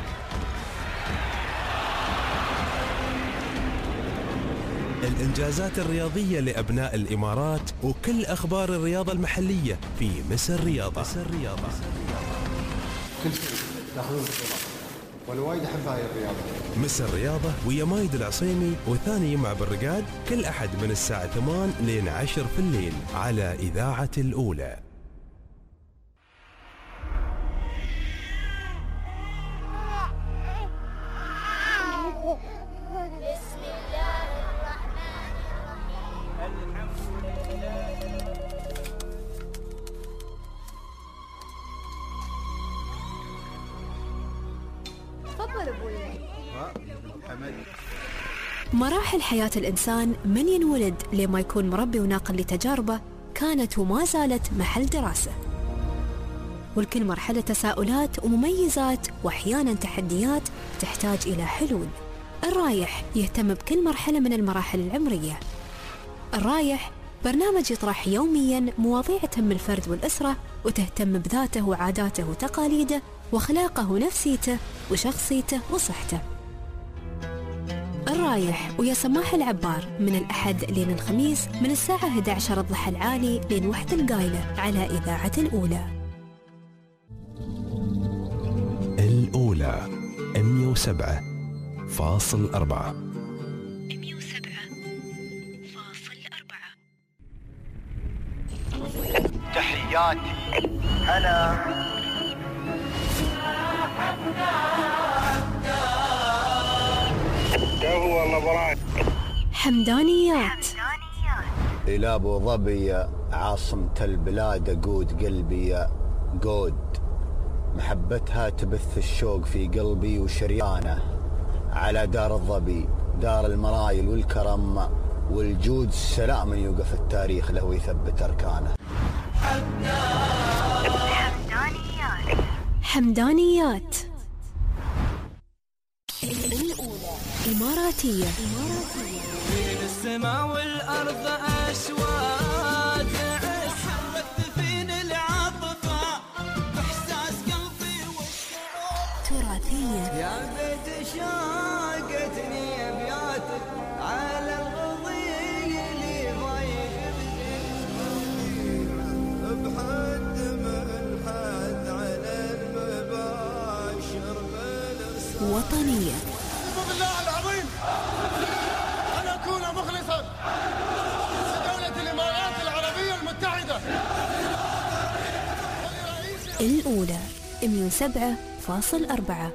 الإنجازات الرياضية لأبناء الإمارات وكل أخبار الرياضة المحلية في مصر رياضة مصر رياضة كل شيء تاخذون بطولات وانا وايد احب هاي الرياضه. مصر رياضة ويا مايد العصيمي وثاني يمع بالرقاد كل أحد من الساعة ثمان لين عشر في الليل على إذاعة الأولى. مراحل حياة الإنسان من ينولد لما يكون مربي وناقل لتجاربه كانت وما زالت محل دراسة، والكل مرحلة تساؤلات ومميزات وأحيانا تحديات تحتاج إلى حلول. الرايح يهتم بكل مرحلة من المراحل العمرية. الرايح برنامج يطرح يوميا مواضيع تهم الفرد والأسرة وتهتم بذاته وعاداته وتقاليده وأخلاقه ونفسيته وشخصيته وصحته. الرايح ويا سماح العبار من الأحد لين الخميس من الساعة إحدى عشر الضحى العالي لين وحدة القايلة على إذاعة الأولى. الأولى مية وسبعة فاصل أربعة مية وسبعة فاصل أربعة. تحياتي هلا حمدانيات إلى أبو ظبي عاصمة البلاد أقود قلبي قود محبتها تبث الشوق في قلبي وشريانه على دار الظبي دار المرايل والكرم والجود سلام يوقف التاريخ له ويثبت أركانه. حمدانيات حمدانيات الأولى إماراتية بين السماء والأرض أشواق حرت فين العاطفة بإحساس قلبي والشعور تراثية يا بيت شاقتني أبياتك على الغضيق اللي ضايق بحد من حد على المباشر بالرسول وطنية. بالله العظيم أن أكون مخلصا لدولة الإمارات العربية المتحدة. الأولى مية وسبعة فاصل أربعة.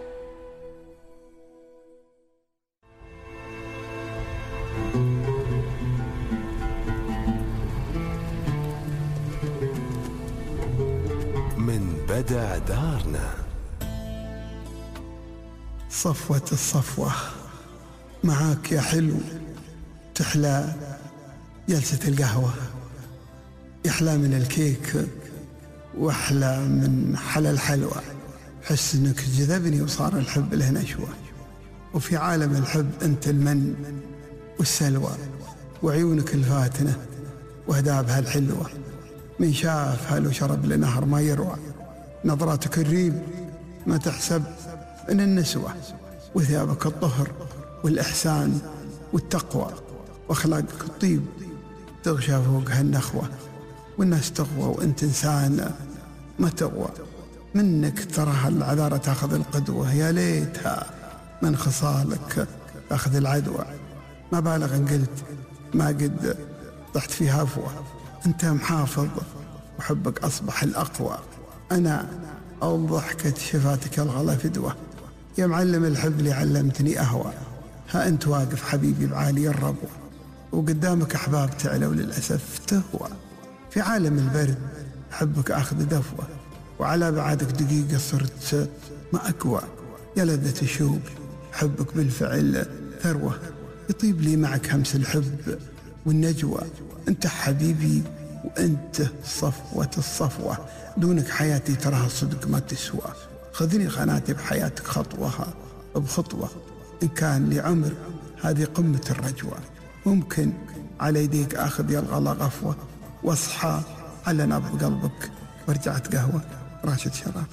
من بدع دارنا صفوة الصفوة معاك يا حلو تحلى جلسة القهوة، يحلى من الكيك وأحلى من حلا الحلوى. حس إنك جذبني وصار الحب له نشوة، وفي عالم الحب أنت المن والسلوى، وعيونك الفاتنة وهدابها الحلوة. من شافها لو شرب لنهر ما يروى، نظراتك الريب ما تحسب من النسوة، وثيابك الطهر والإحسان والتقوى، وأخلاقك الطيب تغشى فوقها النخوة. والناس تغوى وأنت إنسان ما تغوى، منك تراها العذارة تاخذ القدوة. يا ليتها من خصالك تاخذ العدوى، ما بالغ إن قلت ما قد طحت فيها هفوة. أنت محافظ وحبك أصبح الأقوى، أنا أو ضحكة شفاتك الغلا فدوة. يا معلم الحب اللي علمتني أهوى، ها أنت واقف حبيبي بعالي الربوة، وقدامك أحباب تعلى وللأسف تهوى. في عالم البرد حبك أخذ دفوة، وعلى بعادك دقيقة صرت ما أقوى. يا لذة الشوق حبك بالفعل ثروة، يطيب لي معك همس الحب والنجوى. أنت حبيبي وأنت صفوة الصفوة، دونك حياتي تراها الصدق ما تسوى. خذني خناتي بحياتك خطوها بخطوة، إن كان لي عمر هذه قمة الرجوة. ممكن على يديك آخذ يا الغلا غفوة، واصحى على نبض قلبك ورجعت قهوة. راشد شراب.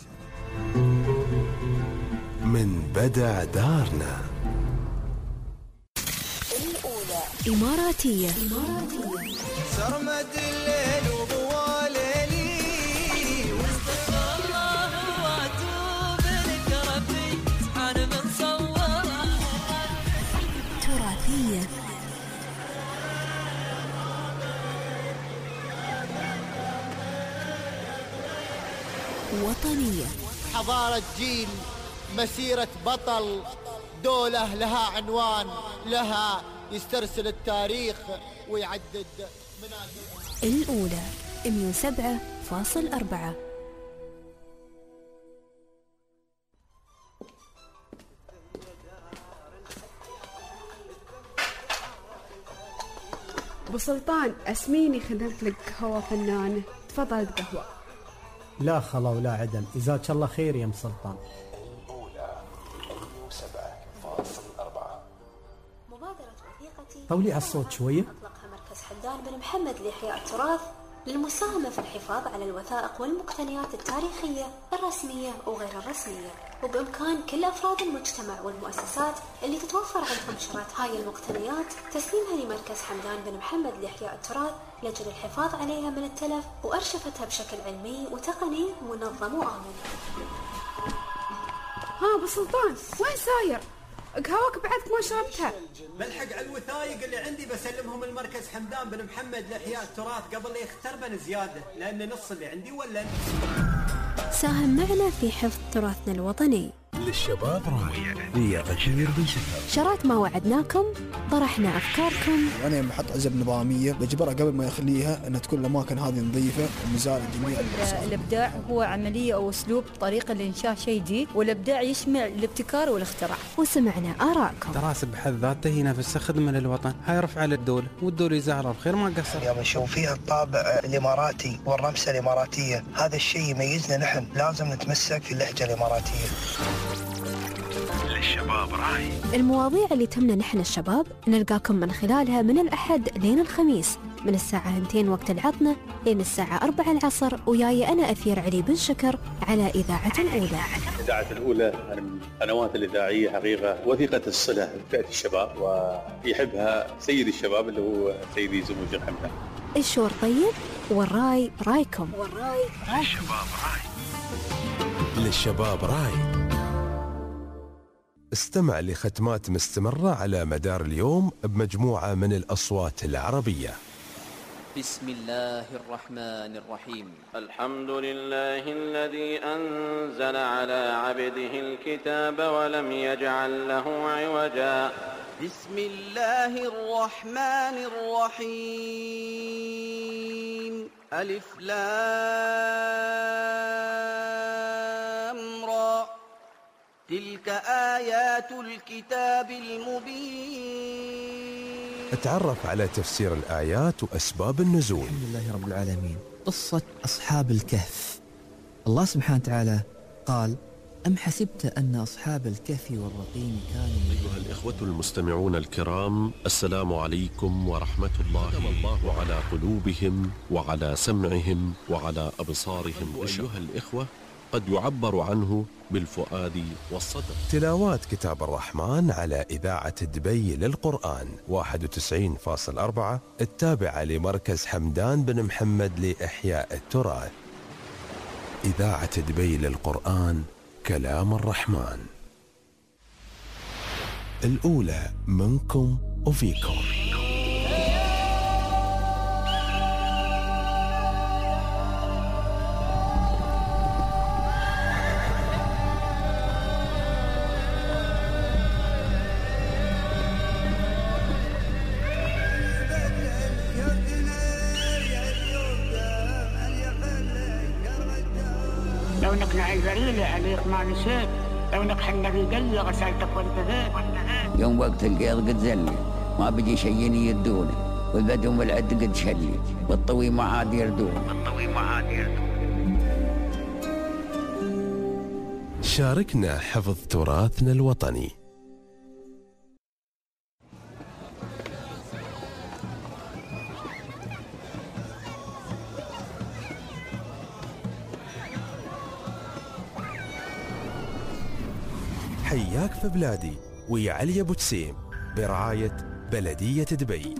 من بدع دارنا. الأولى إماراتية. سرمد الليل وبواليلي واستغفر الله واتوب لك ربي سبحان من صور. تراثية. وطنية. حضارة جيل، مسيرة بطل، دولة لها عنوان، لها يسترسل التاريخ ويعدد منازل. الأولى مئة وسبعة فاصل أربعة. أبو سلطان أسميني خدمت لك قهوة فنانة، تفضل قهوة. لا خلا ولا عدم، جزاك الله خير يا ام سلطان. الأولى مئة وسبعة فاصل أربعة. مبادرة وثيقتي طولي على الصوت شوية. أطلقها مركز حمدان بن محمد لإحياء التراث للمساهمة في الحفاظ على الوثائق والمقتنيات التاريخية الرسمية وغير الرسمية، وبإمكان كل أفراد المجتمع والمؤسسات اللي تتوفر عندهم شراط هاي المقتنيات تسليمها لمركز حمدان بن محمد لإحياء التراث لأجل الحفاظ عليها من التلف وأرشفتها بشكل علمي وتقني منظم وآمن. ها أبو سلطان وين ساير؟ قهوك بعدك ما شربتها. بلحق على الوثائق اللي عندي بسلمهم المركز حمدان بن محمد لإحياء التراث قبل لا يختربن زيادة، لأن نص اللي عندي ولا. ساهم معنا في حفظ تراثنا الوطني. للشباب راية ويا غشير بن شفا. شرات ما وعدناكم، طرحنا أفكاركم. أنا يوم أحط عزب نظامية بجبرها قبل ما يخليها أن تكون الأماكن هذه نظيفة ومزال جميع المساحات. الإبداع هو عملية أو أسلوب طريقة لإنشاء شيء جديد، والإبداع يشمل الابتكار والاختراع. وسمعنا آراءكم. دراسة بحد ذاته هي نفسها خدمة للوطن، هاي رفع للدولة، والدولة يزعلها الخير ما قصر. اليوم نشوف فيها الطابع الإماراتي والرمسة الإماراتية، هذا الشيء يميزنا نحن، لازم نتمسك في اللهجة الإماراتية. للشباب راي. المواضيع اللي تهمنا نحن الشباب نلقاكم من خلالها من الأحد لين الخميس من الساعة اثنتين وقت العطنة لين الساعة أربعة العصر، وياي أنا أثير علي بن شكر على إذاعة الأولى. إذاعة الأولى من القنوات الإذاعية حقيقة وثيقة الصلة بفئة الشباب، ويحبها سيد الشباب اللي هو سيدي زمو الشيخ حمدان. الشور طيب والراي رايكم. والراي للشباب راي. للشباب راي. استمع لختمات مستمرة على مدار اليوم بمجموعة من الأصوات العربية. بسم الله الرحمن الرحيم. الحمد لله الذي أنزل على عبده الكتاب ولم يجعل له عوجا. بسم الله الرحمن الرحيم. ألف لام را. تلك آيات الكتاب المبين. اتعرف على تفسير الآيات وأسباب النزول. الحمد لله رب العالمين. قصة أصحاب الكهف. الله سبحانه وتعالى قال: أم حسبت أن أصحاب الكهف والرقيم كانوا. أيها الإخوة المستمعون الكرام، السلام عليكم ورحمة الله. ختم الله على قلوبهم وعلى سمعهم وعلى أبصارهم. أيها الإخوة، قد يعبر عنه بالفؤاد والصدر. تلاوات كتاب الرحمن على إذاعة دبي للقرآن واحد وتسعين فاصلة أربعة التابعة لمركز حمدان بن محمد لإحياء التراث. إذاعة دبي للقرآن، كلام الرحمن. الأولى منكم وفيكم. لو انك نعي ذليلة عليك ما نسيت، لو انك حنا في قلة غسلتك وانتهيت. يوم وقت القيض قد زلي، ما بيجي شيء يدونه، والبدو والعد قد شلي، والطوي ما عاد يردون. والطوي ما عاد يردون. شاركنا حفظ تراثنا الوطني. حياك في بلادي ويا علي أبو تسيم برعاية بلدية دبي.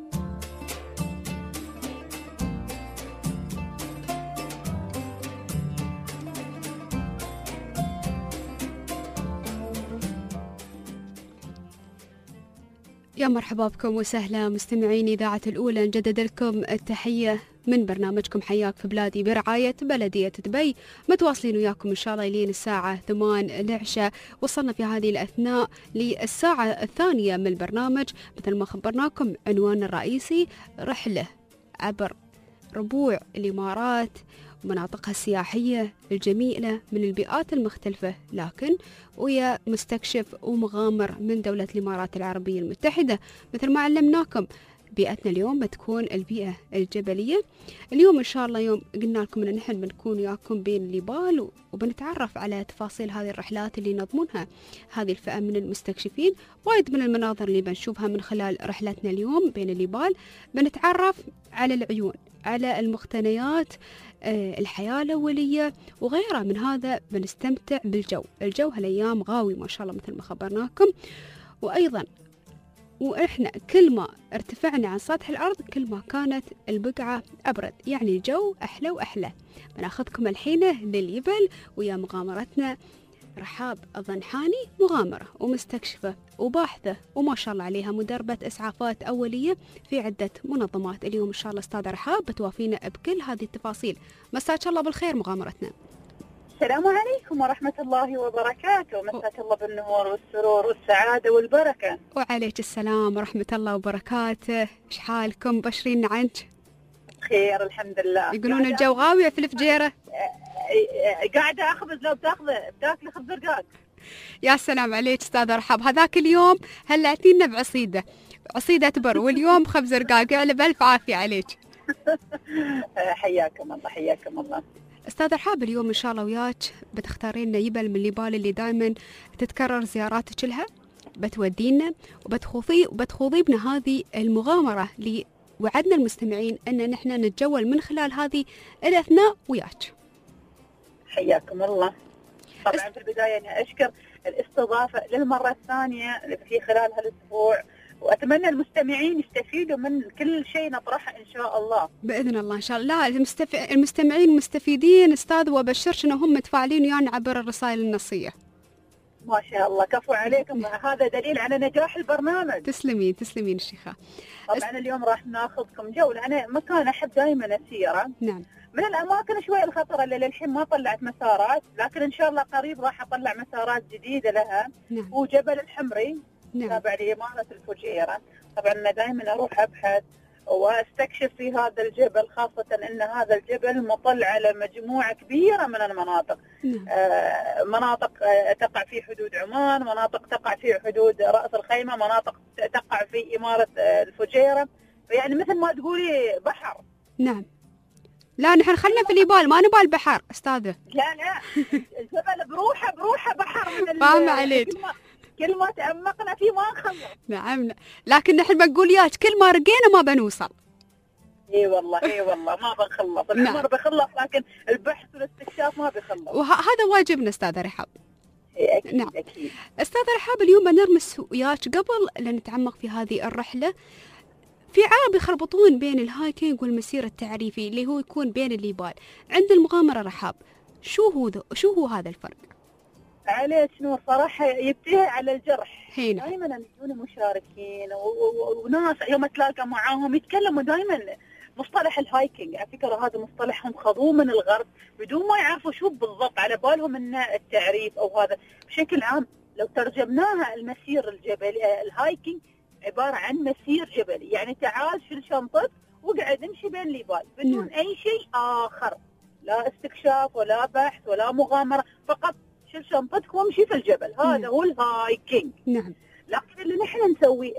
يا مرحبا بكم وسهلا مستمعين إذاعة الأولى، نجدد لكم التحية من برنامجكم حياك في بلادي برعاية بلدية دبي. متواصلين وياكم إن شاء الله لين الساعة ثمان العشاء. وصلنا في هذه الأثناء للساعة الثانية من البرنامج. مثل ما خبرناكم عنوان الرئيسي رحلة عبر ربوع الإمارات ومناطقها السياحية الجميلة من البيئات المختلفة، لكن ويا مستكشف ومغامر من دولة الإمارات العربية المتحدة. مثل ما علمناكم بيئتنا اليوم بتكون البيئة الجبلية. اليوم إن شاء الله يوم قلنا لكم أن نحن بنكون وياكم بين الليبال وبنتعرف على تفاصيل هذه الرحلات اللي ينظمونها هذه الفئة من المستكشفين. وايد من المناظر اللي بنشوفها من خلال رحلتنا اليوم بين الليبال. بنتعرف على العيون، على المقتنيات، الحياة الأولية وغيرها من هذا. بنستمتع بالجو. الجو هالأيام غاوي ما شاء الله مثل ما خبرناكم. وأيضا وإحنا كل ما ارتفعنا عن سطح الأرض كل ما كانت البقعة أبرد، يعني الجو أحلى وأحلى. بناخذكم الحين لليبل ويا مغامرتنا رحاب الضنحاني، مغامرة ومستكشفة وباحثة وما شاء الله عليها مدربة إسعافات أولية في عدة منظمات. اليوم إن شاء الله أستاذة رحاب بتوافينا بكل هذه التفاصيل. مساك الله بالخير مغامرتنا. السلام عليكم ورحمة الله وبركاته. مساك الله بالنور والسرور والسعادة والبركة. وعليك السلام ورحمة الله وبركاته. إيش حالكم؟ بشرين عنك. خير الحمد لله. يقولون الجو غاوية في الفجيرة. قاعدة أخبز، لو بتاخذه بتاكل خبز رقاق. يا سلام عليك أستاذة رحاب. هذاك اليوم هلعتينا بعصيدة عصيدة تبر، واليوم خبز رقاق. يعني بألف عافية عليك. حياكم الله حياكم الله. أستاذ رحاب، اليوم إن شاء الله وياك بتختارين لنا يبل من الليبال اللي دائما تتكرر زياراتك لها، بتودينا وبتخوضي وبتخوضي بنا هذه المغامرة اللي وعدنا المستمعين أن نحن نتجول من خلال هذه الأثناء وياك. حياكم الله. طبعا في البداية أنا أشكر الاستضافة للمرة الثانية في خلال هالأسبوع، وأتمنى المستمعين يستفيدوا من كل شيء نطرحه إن شاء الله بإذن الله. إن شاء الله. لا المستف... المستمعين مستفيدين أستاذ، وبشرش أنهم متفاعلين ويانا عبر الرسائل النصية. ما شاء الله، كفو عليكم. هذا دليل على نجاح البرنامج. تسلمين تسلمين الشيخة. طبعا اليوم راح ناخذكم جولة. أنا مكان أحب دائما أسيره. نعم. من الأماكن شوي الخطرة اللي للحين ما طلعت مسارات، لكن إن شاء الله قريب راح أطلع مسارات جديدة لها. نعم. وجبل الحمري نعم. تابع لإمارة الفجيرة. طبعا أنا دائما أروح أبحث واستكشف في هذا الجبل، خاصة أن هذا الجبل مطل على مجموعة كبيرة من المناطق. آه مناطق آه تقع في حدود عمان، مناطق تقع في حدود رأس الخيمة، مناطق تقع في إمارة آه الفجيرة، يعني مثل ما تقولي بحر. نعم. لا نحن خلنا في اليبال، ما نبال بحر أستاذة. لا لا الجبل بروحه بروحه بحر من فاهمة عليك. كل ما تعمقنا فيه ما نخلص. نعم، لكن نحن بنقول ياك كل ما رقينا ما بنوصل. اي والله اي والله ما بنخلص، العمر بخلص لكن البحث والاستكشاف ما بيخلص. وهذا واجبنا استاذة رحاب. أكيد نعم. أكيد. استاذة رحاب، اليوم بنرمس وياك قبل لا نتعمق في هذه الرحلة، في عرب يخربطون بين الهايكينج والمسير التعريفي اللي هو يكون بين الليبال. عند المغامرة رحاب، شو هو شو هو هذا الفرق؟ عليه شنو صراحة يبتيه على الجرح. هنا دائما يكونوا مشاركين وناس يوم تلاقى معاهم يتكلموا دائما مصطلح الهايكينج. على فكرة هذا مصطلحهم خذوه من الغرب بدون ما يعرفوا شو بالضبط، على بالهم انه التعريف او هذا. بشكل عام لو ترجمناها المسير الجبلي، الهايكينج عبارة عن مسير جبلي، يعني تعال شيل شنطتك وقعد امشي بين الليبال بدون اي شيء اخر، لا استكشاف ولا بحث ولا مغامرة، فقط شيل شنطتك وامشي في الجبل. هذا نعم. هو الهايكينج. نعم. لكن اللي نحن نسوي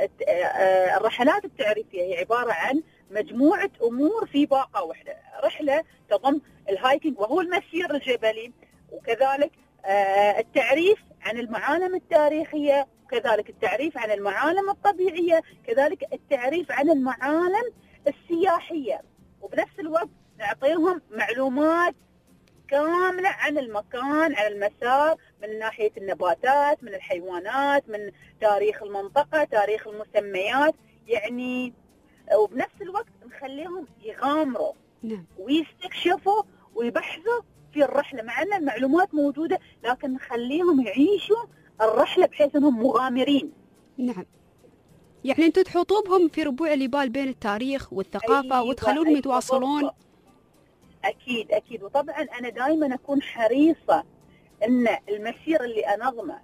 الرحلات التعريفية هي عبارة عن مجموعة أمور في باقة واحدة، رحلة تضم الهايكينج وهو المسير الجبلي، وكذلك التعريف عن المعالم التاريخية، وكذلك التعريف عن المعالم الطبيعية، كذلك التعريف عن المعالم السياحية، وبنفس الوقت نعطيهم معلومات كاملة عن المكان، عن المسار، من ناحية النباتات، من الحيوانات، من تاريخ المنطقة، تاريخ المسميات، يعني وبنفس الوقت نخليهم يغامروا نعم. ويستكشفوا ويبحثوا في الرحلة، مع أن المعلومات موجودة لكن نخليهم يعيشوا الرحلة بحيث أنهم مغامرين. نعم. يعني أنتم تحطوا بهم في ربوع الليبال بين التاريخ والثقافة أيوة وتخلونهم يتواصلون. أكيد أكيد. وطبعا أنا دائما أكون حريصة أن المسير اللي أنظمه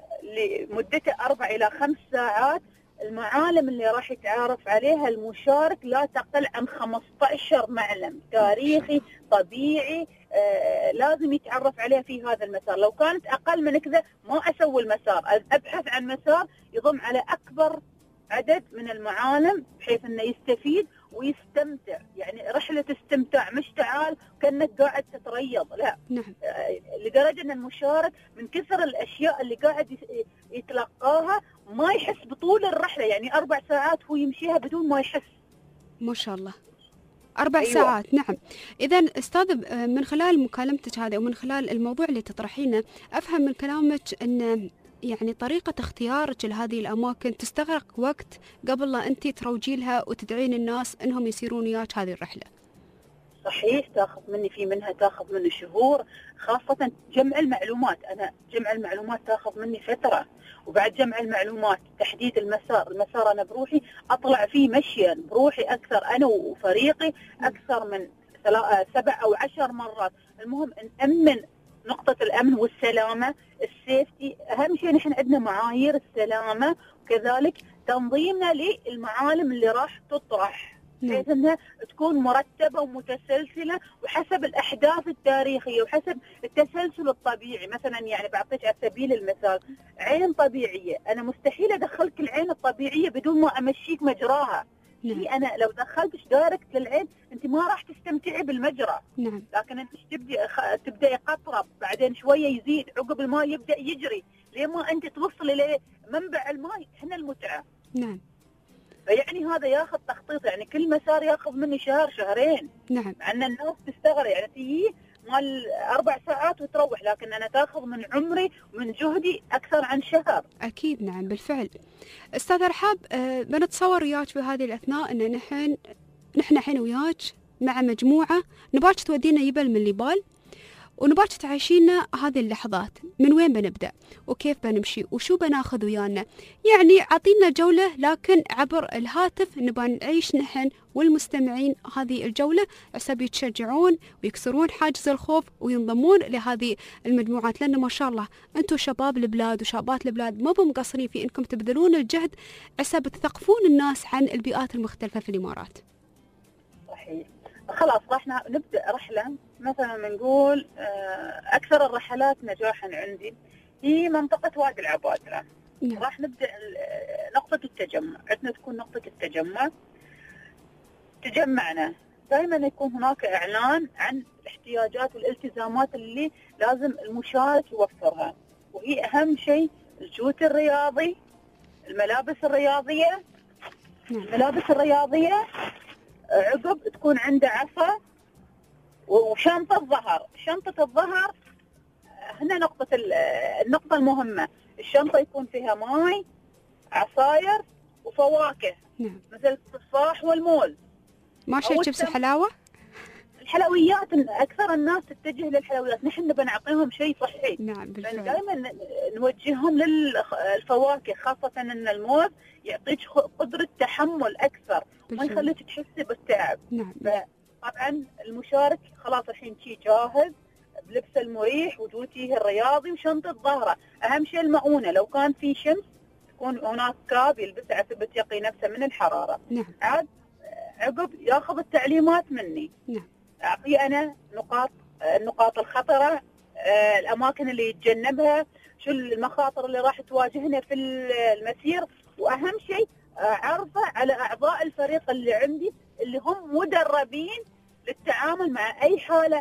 لمدته أربع إلى خمس ساعات المعالم اللي راح يتعرف عليها المشارك لا تقل عن خمسة عشر معلم تاريخي طبيعي آه لازم يتعرف عليها في هذا المسار. لو كانت أقل من كذا ما أسوي المسار، أبحث عن مسار يضم على أكبر عدد من المعالم بحيث أنه يستفيد ويستمتع، يعني رحلة استمتاع مش تعال كأنك قاعد تتريض، لا. نعم. آه لدرجة أن المشارك من كثر الأشياء اللي قاعد يتلقاها ما يحس بطول الرحلة، يعني أربع ساعات هو يمشيها بدون ما يحس. ما شاء الله. أربع أيوة. ساعات. نعم. إذا أستاذ من خلال مكالمتك هذه ومن خلال الموضوع اللي تطرحينه أفهم من كلامك أن يعني طريقة اختيارك لهذه الأماكن تستغرق وقت قبل لا أنت تروجي لها وتدعين الناس أنهم يسيرون وياك هذه الرحلة. صحيح، تاخذ مني في منها تاخذ مني شهور، خاصة جمع المعلومات. أنا جمع المعلومات تاخذ مني فترة، وبعد جمع المعلومات تحديد المسار. المسار أنا بروحي أطلع فيه مشيا بروحي أكثر، أنا وفريقي أكثر من سبع أو عشر مرات. المهم نأمن نقطة الأمن والسلامة، السيفتي أهم شيء. نحن عندنا معايير السلامة وكذلك تنظيمنا للمعالم اللي راح تطرح بحيث انها تكون مرتبه ومتسلسله وحسب الاحداث التاريخيه وحسب التسلسل الطبيعي. مثلا يعني بعطيك على سبيل المثال عين طبيعيه، انا مستحيل ادخلك العين الطبيعيه بدون ما امشيك مجراها. نعم. انا لو دخلتش دايركت للعين انت ما راح تستمتعي بالمجرى. نعم. لكن انت تبدي تبدا يقطرب بعدين شويه يزيد عقب الماء يبدا يجري لين ما انت توصلي لمنبع الماء، هنا المتعه. نعم. فيعني هذا ياخذ تخطيط، يعني كل مسار ياخذ مني شهر شهرين. نعم. مع ان الناس تستغرب يعني تيجي مال اربع ساعات وتروح، لكن انا تاخذ من عمري ومن جهدي اكثر عن شهر. اكيد نعم بالفعل. استاذ رحاب أه بنتصور وياك في هذه الاثناء ان نحن نحن الحين وياك مع مجموعه نباك تودينا يبل من ليبال، ونباك تعيشينا هذه اللحظات، من وين بنبدأ وكيف بنمشي وشو بناخذ ويانا. يعني عطينا جولة لكن عبر الهاتف، نبغى نعيش نحن والمستمعين هذه الجولة عسى يتشجعون ويكسرون حاجز الخوف وينضمون لهذه المجموعات، لأن ما شاء الله أنتم شباب البلاد وشابات البلاد ما بمقصرين في أنكم تبذلون الجهد عسى بتثقفون الناس عن البيئات المختلفة في الإمارات. صحيح. خلاص راح نبدأ رحلة، مثلا بنقول أكثر الرحلات نجاحا عندي هي منطقة وادي العبادرة. نعم. راح نبدأ نقطة التجمع، عندنا تكون نقطة التجمع. تجمعنا دائما يكون هناك إعلان عن الاحتياجات والالتزامات اللي لازم المشارك يوفرها، وهي أهم شيء الجوت الرياضي، الملابس الرياضية. نعم. الملابس الرياضية عقب تكون عنده عصا وشنطة ظهر. شنطة الظهر هنا نقطة النقطة المهمة، الشنطة يكون فيها ماي، عصاير وفواكه. نعم. مثل التفاح والموز. ما شيء شيبس حلاوة؟ الحلويات أكثر الناس تتجه للحلويات، نحن بنعطيهم شيء صحي. نعم بالفعل. دائما نوجههم للفواكه، خاصة أن الموز يعطيك قدرة تحمل أكثر، ما يخليك تحسي بالتعب. نعم. طبعا المشارك خلاص الحين شي جاهز بلبسه المريح وجوتيه الرياضي وشنطة ظهره. أهم شيء المؤونة، لو كان في شمس تكون هناك كاب يلبسها حسب يقي نفسه من الحرارة. نعم. عاد عقب ياخذ التعليمات مني. نعم. أعطيه أنا نقاط النقاط الخطرة، الأماكن اللي يتجنبها، شو المخاطر اللي راح تواجهنا في المسير، وأهم شيء عرضه على أعضاء الفريق اللي عندي اللي هم مدربين للتعامل مع أي حالة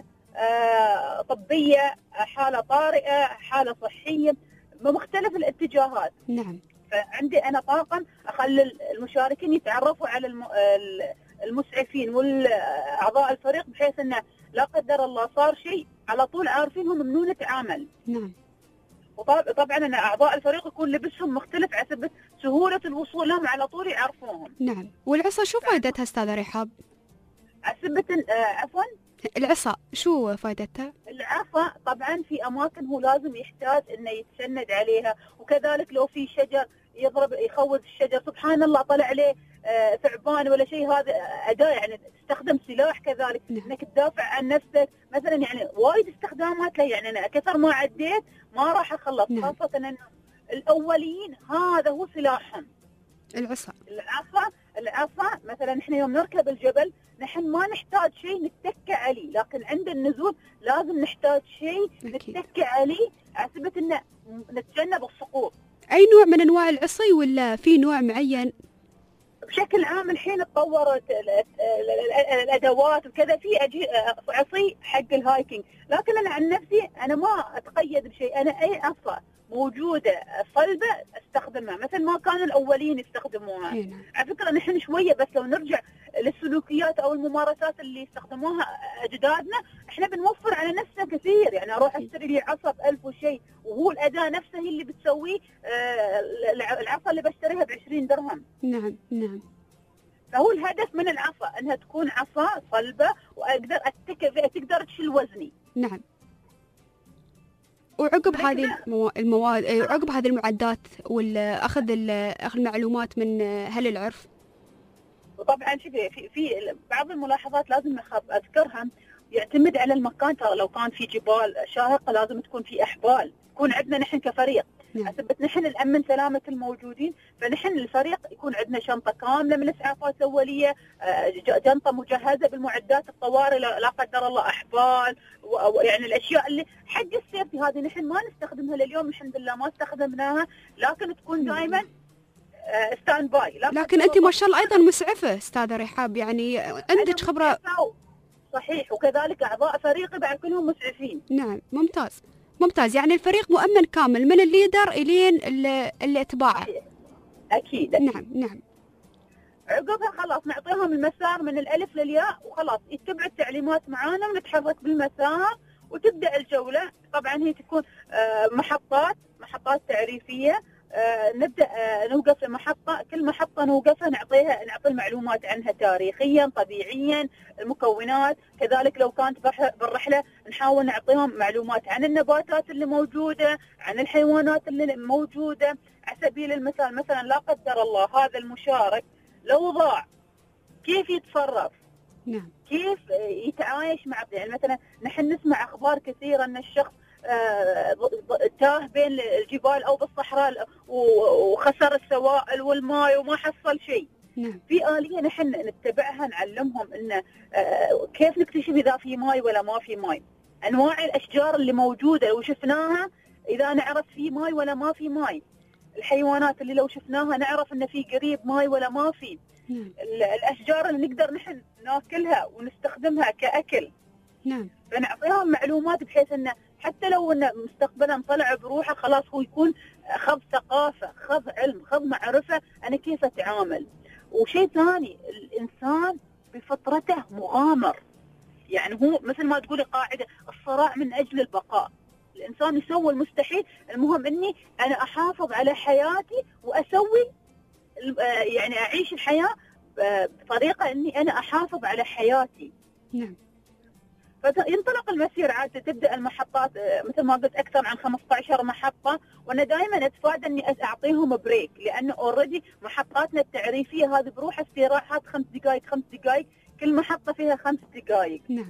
طبية، حالة طارئة، حالة صحية، بمختلف الاتجاهات. نعم. فعندي أنا طاقم أخلي المشاركين يتعرفوا على المسعفين والأعضاء الفريق، بحيث أنه لا قدر الله صار شيء على طول عارفينهم منو نتعامل. نعم. وطبعا أنا أعضاء الفريق يكون لبسهم مختلف عسب سهولة الوصول لهم، على طول يعرفوهم. نعم. والعصا شو فائدتها أستاذة رحاب؟ عسبة عفوا العصا شو فائدتها؟ العصا طبعا في أماكن هو لازم يحتاج إنه يتسند عليها، وكذلك لو في شجر يضرب يخوض الشجر، سبحان الله طلع عليه ثعبان ولا شيء، هذا أداة يعني تستخدم سلاح كذلك. نعم. إنك تدافع عن نفسك مثلا، يعني وايد استخدامات له، يعني أنا كثر ما عديت ما راح أخلص. نعم. خاصة أن الأوليين هذا هو سلاحهم، العصا. العصا العصا مثلا احنا يوم نركب الجبل نحن ما نحتاج شيء نتكى عليه، لكن عند النزول لازم نحتاج شيء نتكى عليه عسبة إن نتجنب السقوط. أي نوع من أنواع العصي ولا في نوع معين؟ بشكل عام الحين تطورت الأدوات وكذا، في عصي حق الهايكينج، لكن أنا عن نفسي أنا ما أتقيد بشيء، أنا أي عصا موجودة صلبة استخدمها مثل ما كانوا الأولين يستخدموها. هنا. على فكرة نحن شوية بس لو نرجع للسلوكيات أو الممارسات اللي استخدموها أجدادنا، إحنا بنوفر على نفسنا كثير. يعني أروح أشتري لي عصا بألف وشيء، وهو الأداة نفسها هي اللي بتسويه العصا اللي بشتريها بعشرين درهم. نعم نعم. فهو الهدف من العصا أنها تكون عصا صلبة وأقدر أتكي فيها، تقدر تشيل وزني. نعم. وعقب هذه المواد، عقب هذه المعدات والأخذ أخذ المعلومات من أهل العرف. وطبعا شوفي في في بعض الملاحظات لازم أذكرها، يعتمد على المكان. ترى لو كان في جبال شاهقة لازم تكون في أحبال، يكون عندنا نحن كفريق. نعم. أثبت نحن الأمن سلامة الموجودين، فنحن الفريق يكون عندنا شنطة كاملة من الإسعافات الأولية، جنطة مجهزة بالمعدات الطوارئ لا قدر الله أحبال، ويعني الأشياء اللي حق السيفتي هذه نحن ما نستخدمها لليوم الحمد لله ما استخدمناها، لكن تكون دائما ستاند باي. لكن أنت ما شاء الله أيضا مسعفة أستاذة رحاب، يعني عندك خبرة. صحيح، وكذلك أعضاء فريقي بعد كلهم مسعفين. نعم ممتاز ممتاز، يعني الفريق مؤمن كامل من الليدر إلين اللي اتباعه. أكيد. نعم نعم. عقبها خلاص نعطيهم المسار من الألف للياء، وخلاص يتبع التعليمات معانا ونتحرك بالمسار وتبدأ الجولة. طبعا هي تكون محطات محطات تعريفية، آه نبدا آه نوقف في محطه، كل محطه نوقفها نعطيها نعطي المعلومات عنها تاريخيا طبيعيا المكونات، كذلك لو كانت بالرحله نحاول نعطيهم معلومات عن النباتات اللي موجوده، عن الحيوانات اللي موجوده. على سبيل المثال مثلا لا قدر الله هذا المشارك لو ضاع كيف يتصرف؟ نعم. كيف يتعايش مع، يعني مثلا نحن نسمع اخبار كثيره ان الشخص آه تاه بين الجبال او بالصحراء وخسر السوائل والماء وما حصل شيء. نعم. في آلية نحن نتبعها نعلمهم ان آه كيف نكتشف اذا في ماء ولا ما في ماء، انواع الاشجار اللي موجوده لو شفناها اذا نعرف في ماء ولا ما في ماء، الحيوانات اللي لو شفناها نعرف ان في قريب ماء ولا ما في. نعم. الاشجار اللي نقدر نحن ناكلها ونستخدمها كاكل. نعم. فنعطيهم معلومات بحيث انه حتى لو انه مستقبلا طلع بروحه خلاص هو يكون خذ ثقافه، خذ علم، خذ معرفه انا كيف اتعامل. وشيء ثاني الانسان بفطرته مغامر، يعني هو مثل ما تقولي قاعده الصراع من اجل البقاء، الانسان يسوي المستحيل، المهم اني انا احافظ على حياتي واسوي يعني اعيش الحياه بطريقه اني انا احافظ على حياتي. نعم. فينطلق المسير عاد، تبدا المحطات مثل ما قلت اكثر عن خمسة عشر محطه، وانا دائما اتفادى اني اعطيهم بريك، لانه اوريدي محطاتنا التعريفيه هذه بروح استراحات خمس دقائق خمس دقائق، كل محطه فيها خمس دقائق. نعم.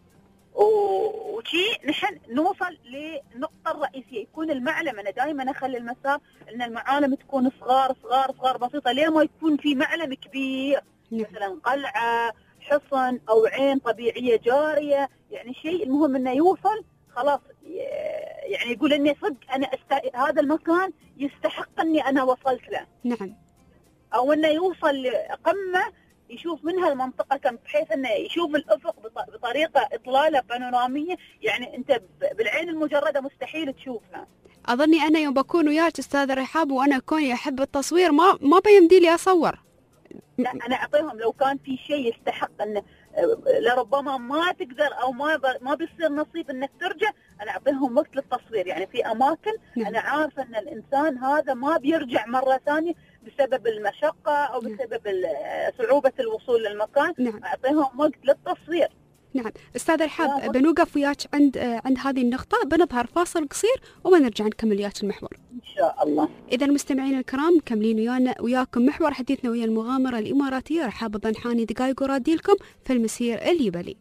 وشي نحن نوصل للنقطه الرئيسيه، يكون المعلم، انا دائما اخلي المسار ان المعالم تكون صغار صغار صغار بسيطه، ليه ما يكون في معلم كبير. نعم. مثلا قلعه، حصن او عين طبيعيه جاريه، يعني شيء المهم انه يوصل خلاص، يعني يقول اني صدق انا است... هذا المكان يستحق اني انا وصلت له. نعم. او انه يوصل لقمه يشوف منها المنطقه كم، بحيث انه يشوف الافق بطريقه اطلاله بانوراميه، يعني انت بالعين المجرده مستحيل تشوفها. اظني انا يوم بكون وياك استاذه رحاب وانا كوني احب التصوير ما ما بيمدي لي اصور. لا انا اعطيهم لو كان في شيء يستحق انه لربما ما تقدر او ما ما بيصير نصيب انك ترجع، انا اعطيهم وقت للتصوير. يعني في اماكن نعم. انا عارفه ان الانسان هذا ما بيرجع مره ثانيه بسبب المشقه او بسبب صعوبه الوصول للمكان. نعم. اعطيهم وقت للتصوير. نعم. استاذه رحاب بنوقف وياك عند عند هذه النقطه، بنظهر فاصل قصير وبنرجع نكمل وياك المحور ان شاء الله. اذا مستمعينا الكرام مكملين ويانا وياكم محور حديثنا ويا المغامره الاماراتيه. رحاب الضنحاني دقائق ورادي لكم في المسير اليبلي.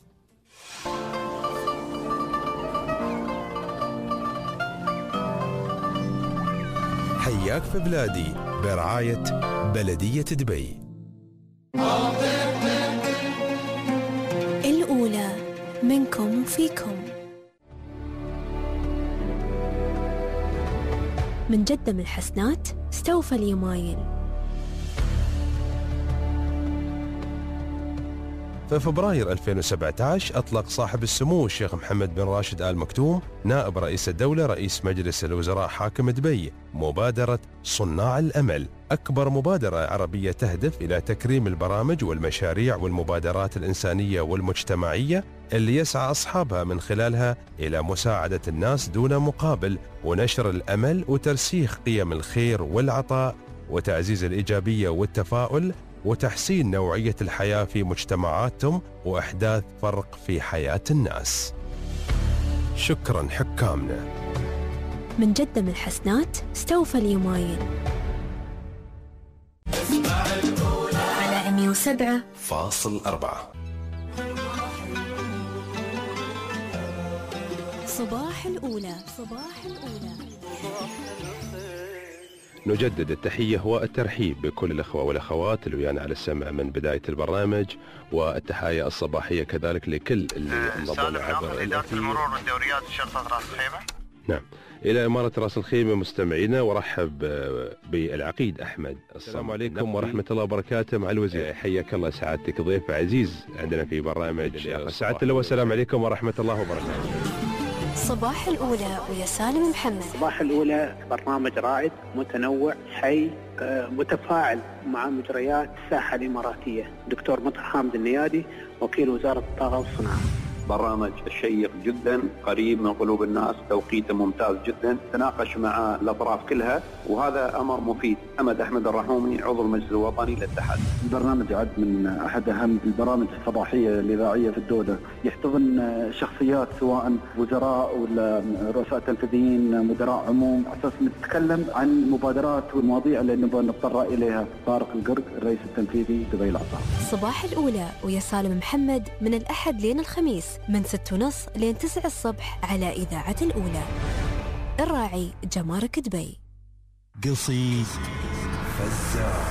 حياك في بلادي برعايه بلديه دبي. الأولى منكم وفيكم. من جدة من الحسنات استوفى اليمايل. في فبراير ألفين وسبعة عشر أطلق صاحب السمو الشيخ محمد بن راشد آل مكتوم نائب رئيس الدولة رئيس مجلس الوزراء حاكم دبي مبادرة صناع الأمل، أكبر مبادرة عربية تهدف إلى تكريم البرامج والمشاريع والمبادرات الإنسانية والمجتمعية اللي يسعى أصحابها من خلالها إلى مساعدة الناس دون مقابل ونشر الأمل وترسيخ قيم الخير والعطاء وتعزيز الإيجابية والتفاؤل وتحسين نوعية الحياة في مجتمعاتهم وإحداث فرق في حياة الناس. شكرا حكامنا. من جدة من الحسنات استوفى اليمايل. على مئة وسبعة فاصل أربعة. صباح الأولى. صباح الأولى. نجدد التحية والترحيب بكل الأخوة والأخوات اللي ويانا على السمع من بداية البرنامج، والتحايا الصباحية كذلك لكل اللي انضموا عبر إدارة المرور والدوريات شرطة رأس الخيمة. نعم، إلى إمارة رأس الخيمة مستمعينا، ورحب بالعقيد أحمد. السلام عليكم ورحمة الله وبركاته مع الوزير. حياك الله سعادتك، ضيف عزيز عندنا في برنامج سعادة الله، والسلام عليكم ورحمة الله وبركاته. صباح الأولى ويا سالم محمد. صباح الأولى برنامج رائد متنوع حي متفاعل مع مجريات الساحة الإماراتية. دكتور مطهر حامد النيادي وكيل وزارة الطاقة والصناعة. برنامج شيق جدا قريب من قلوب الناس، توقيته ممتاز جدا، تناقش مع الأطراف كلها، وهذا أمر مفيد. أحمد أحمد الرحومي عضو المجلس الوطني للاتحاد. البرنامج عد من أحد أهم البرامج الفضائية الإذاعية في الدولة، يحتضن شخصيات سواء وزراء ولا رؤساء تنفيذيين، مدراء عموم، على أساس نتكلم عن مبادرات والمواضيع اللي نبغى نتطرق إليها. طارق القرق الرئيس التنفيذي دبي العطار. صباح الأولى ويا سالم محمد من الأحد لين الخميس من ستة ونص لين تسعة الصبح على إذاعة الأولى. الراعي جمارك دبي. قصيد فزاع.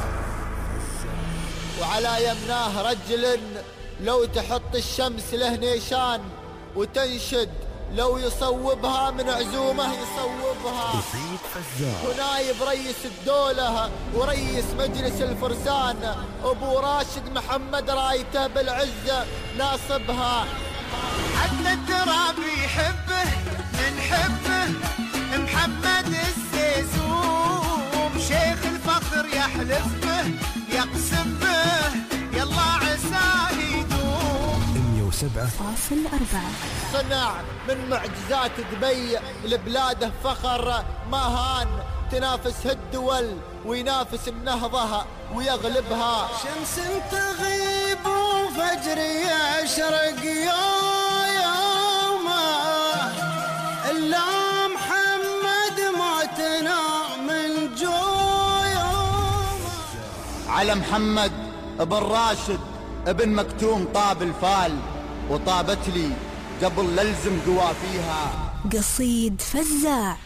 وعلى يمناه رجل لو تحط الشمس له نيشان وتنشد، لو يصوبها من عزومه يصوبها. قصيد فزاع. ونايب رئيس الدولة ورئيس مجلس الفرسان أبو راشد محمد رايته بالعزة ناصبها. عدنا التراب يحبه من حبه محمد السيسوم، شيخ الفخر يحلف به يقسم به يلا عساه يدوم. مية وسبعة فاصل أربعة. صنع من معجزات دبي لبلاده فخر ماهان، تنافس الدول وينافس النهضة ويغلبها. شمس تغيب وفجر يشرق يا يومه، إلا محمد معتنا من جويومه. على محمد ابن راشد ابن مكتوم طاب الفال، وطابت لي قبل للزم قوافيها. قصيد فزاع.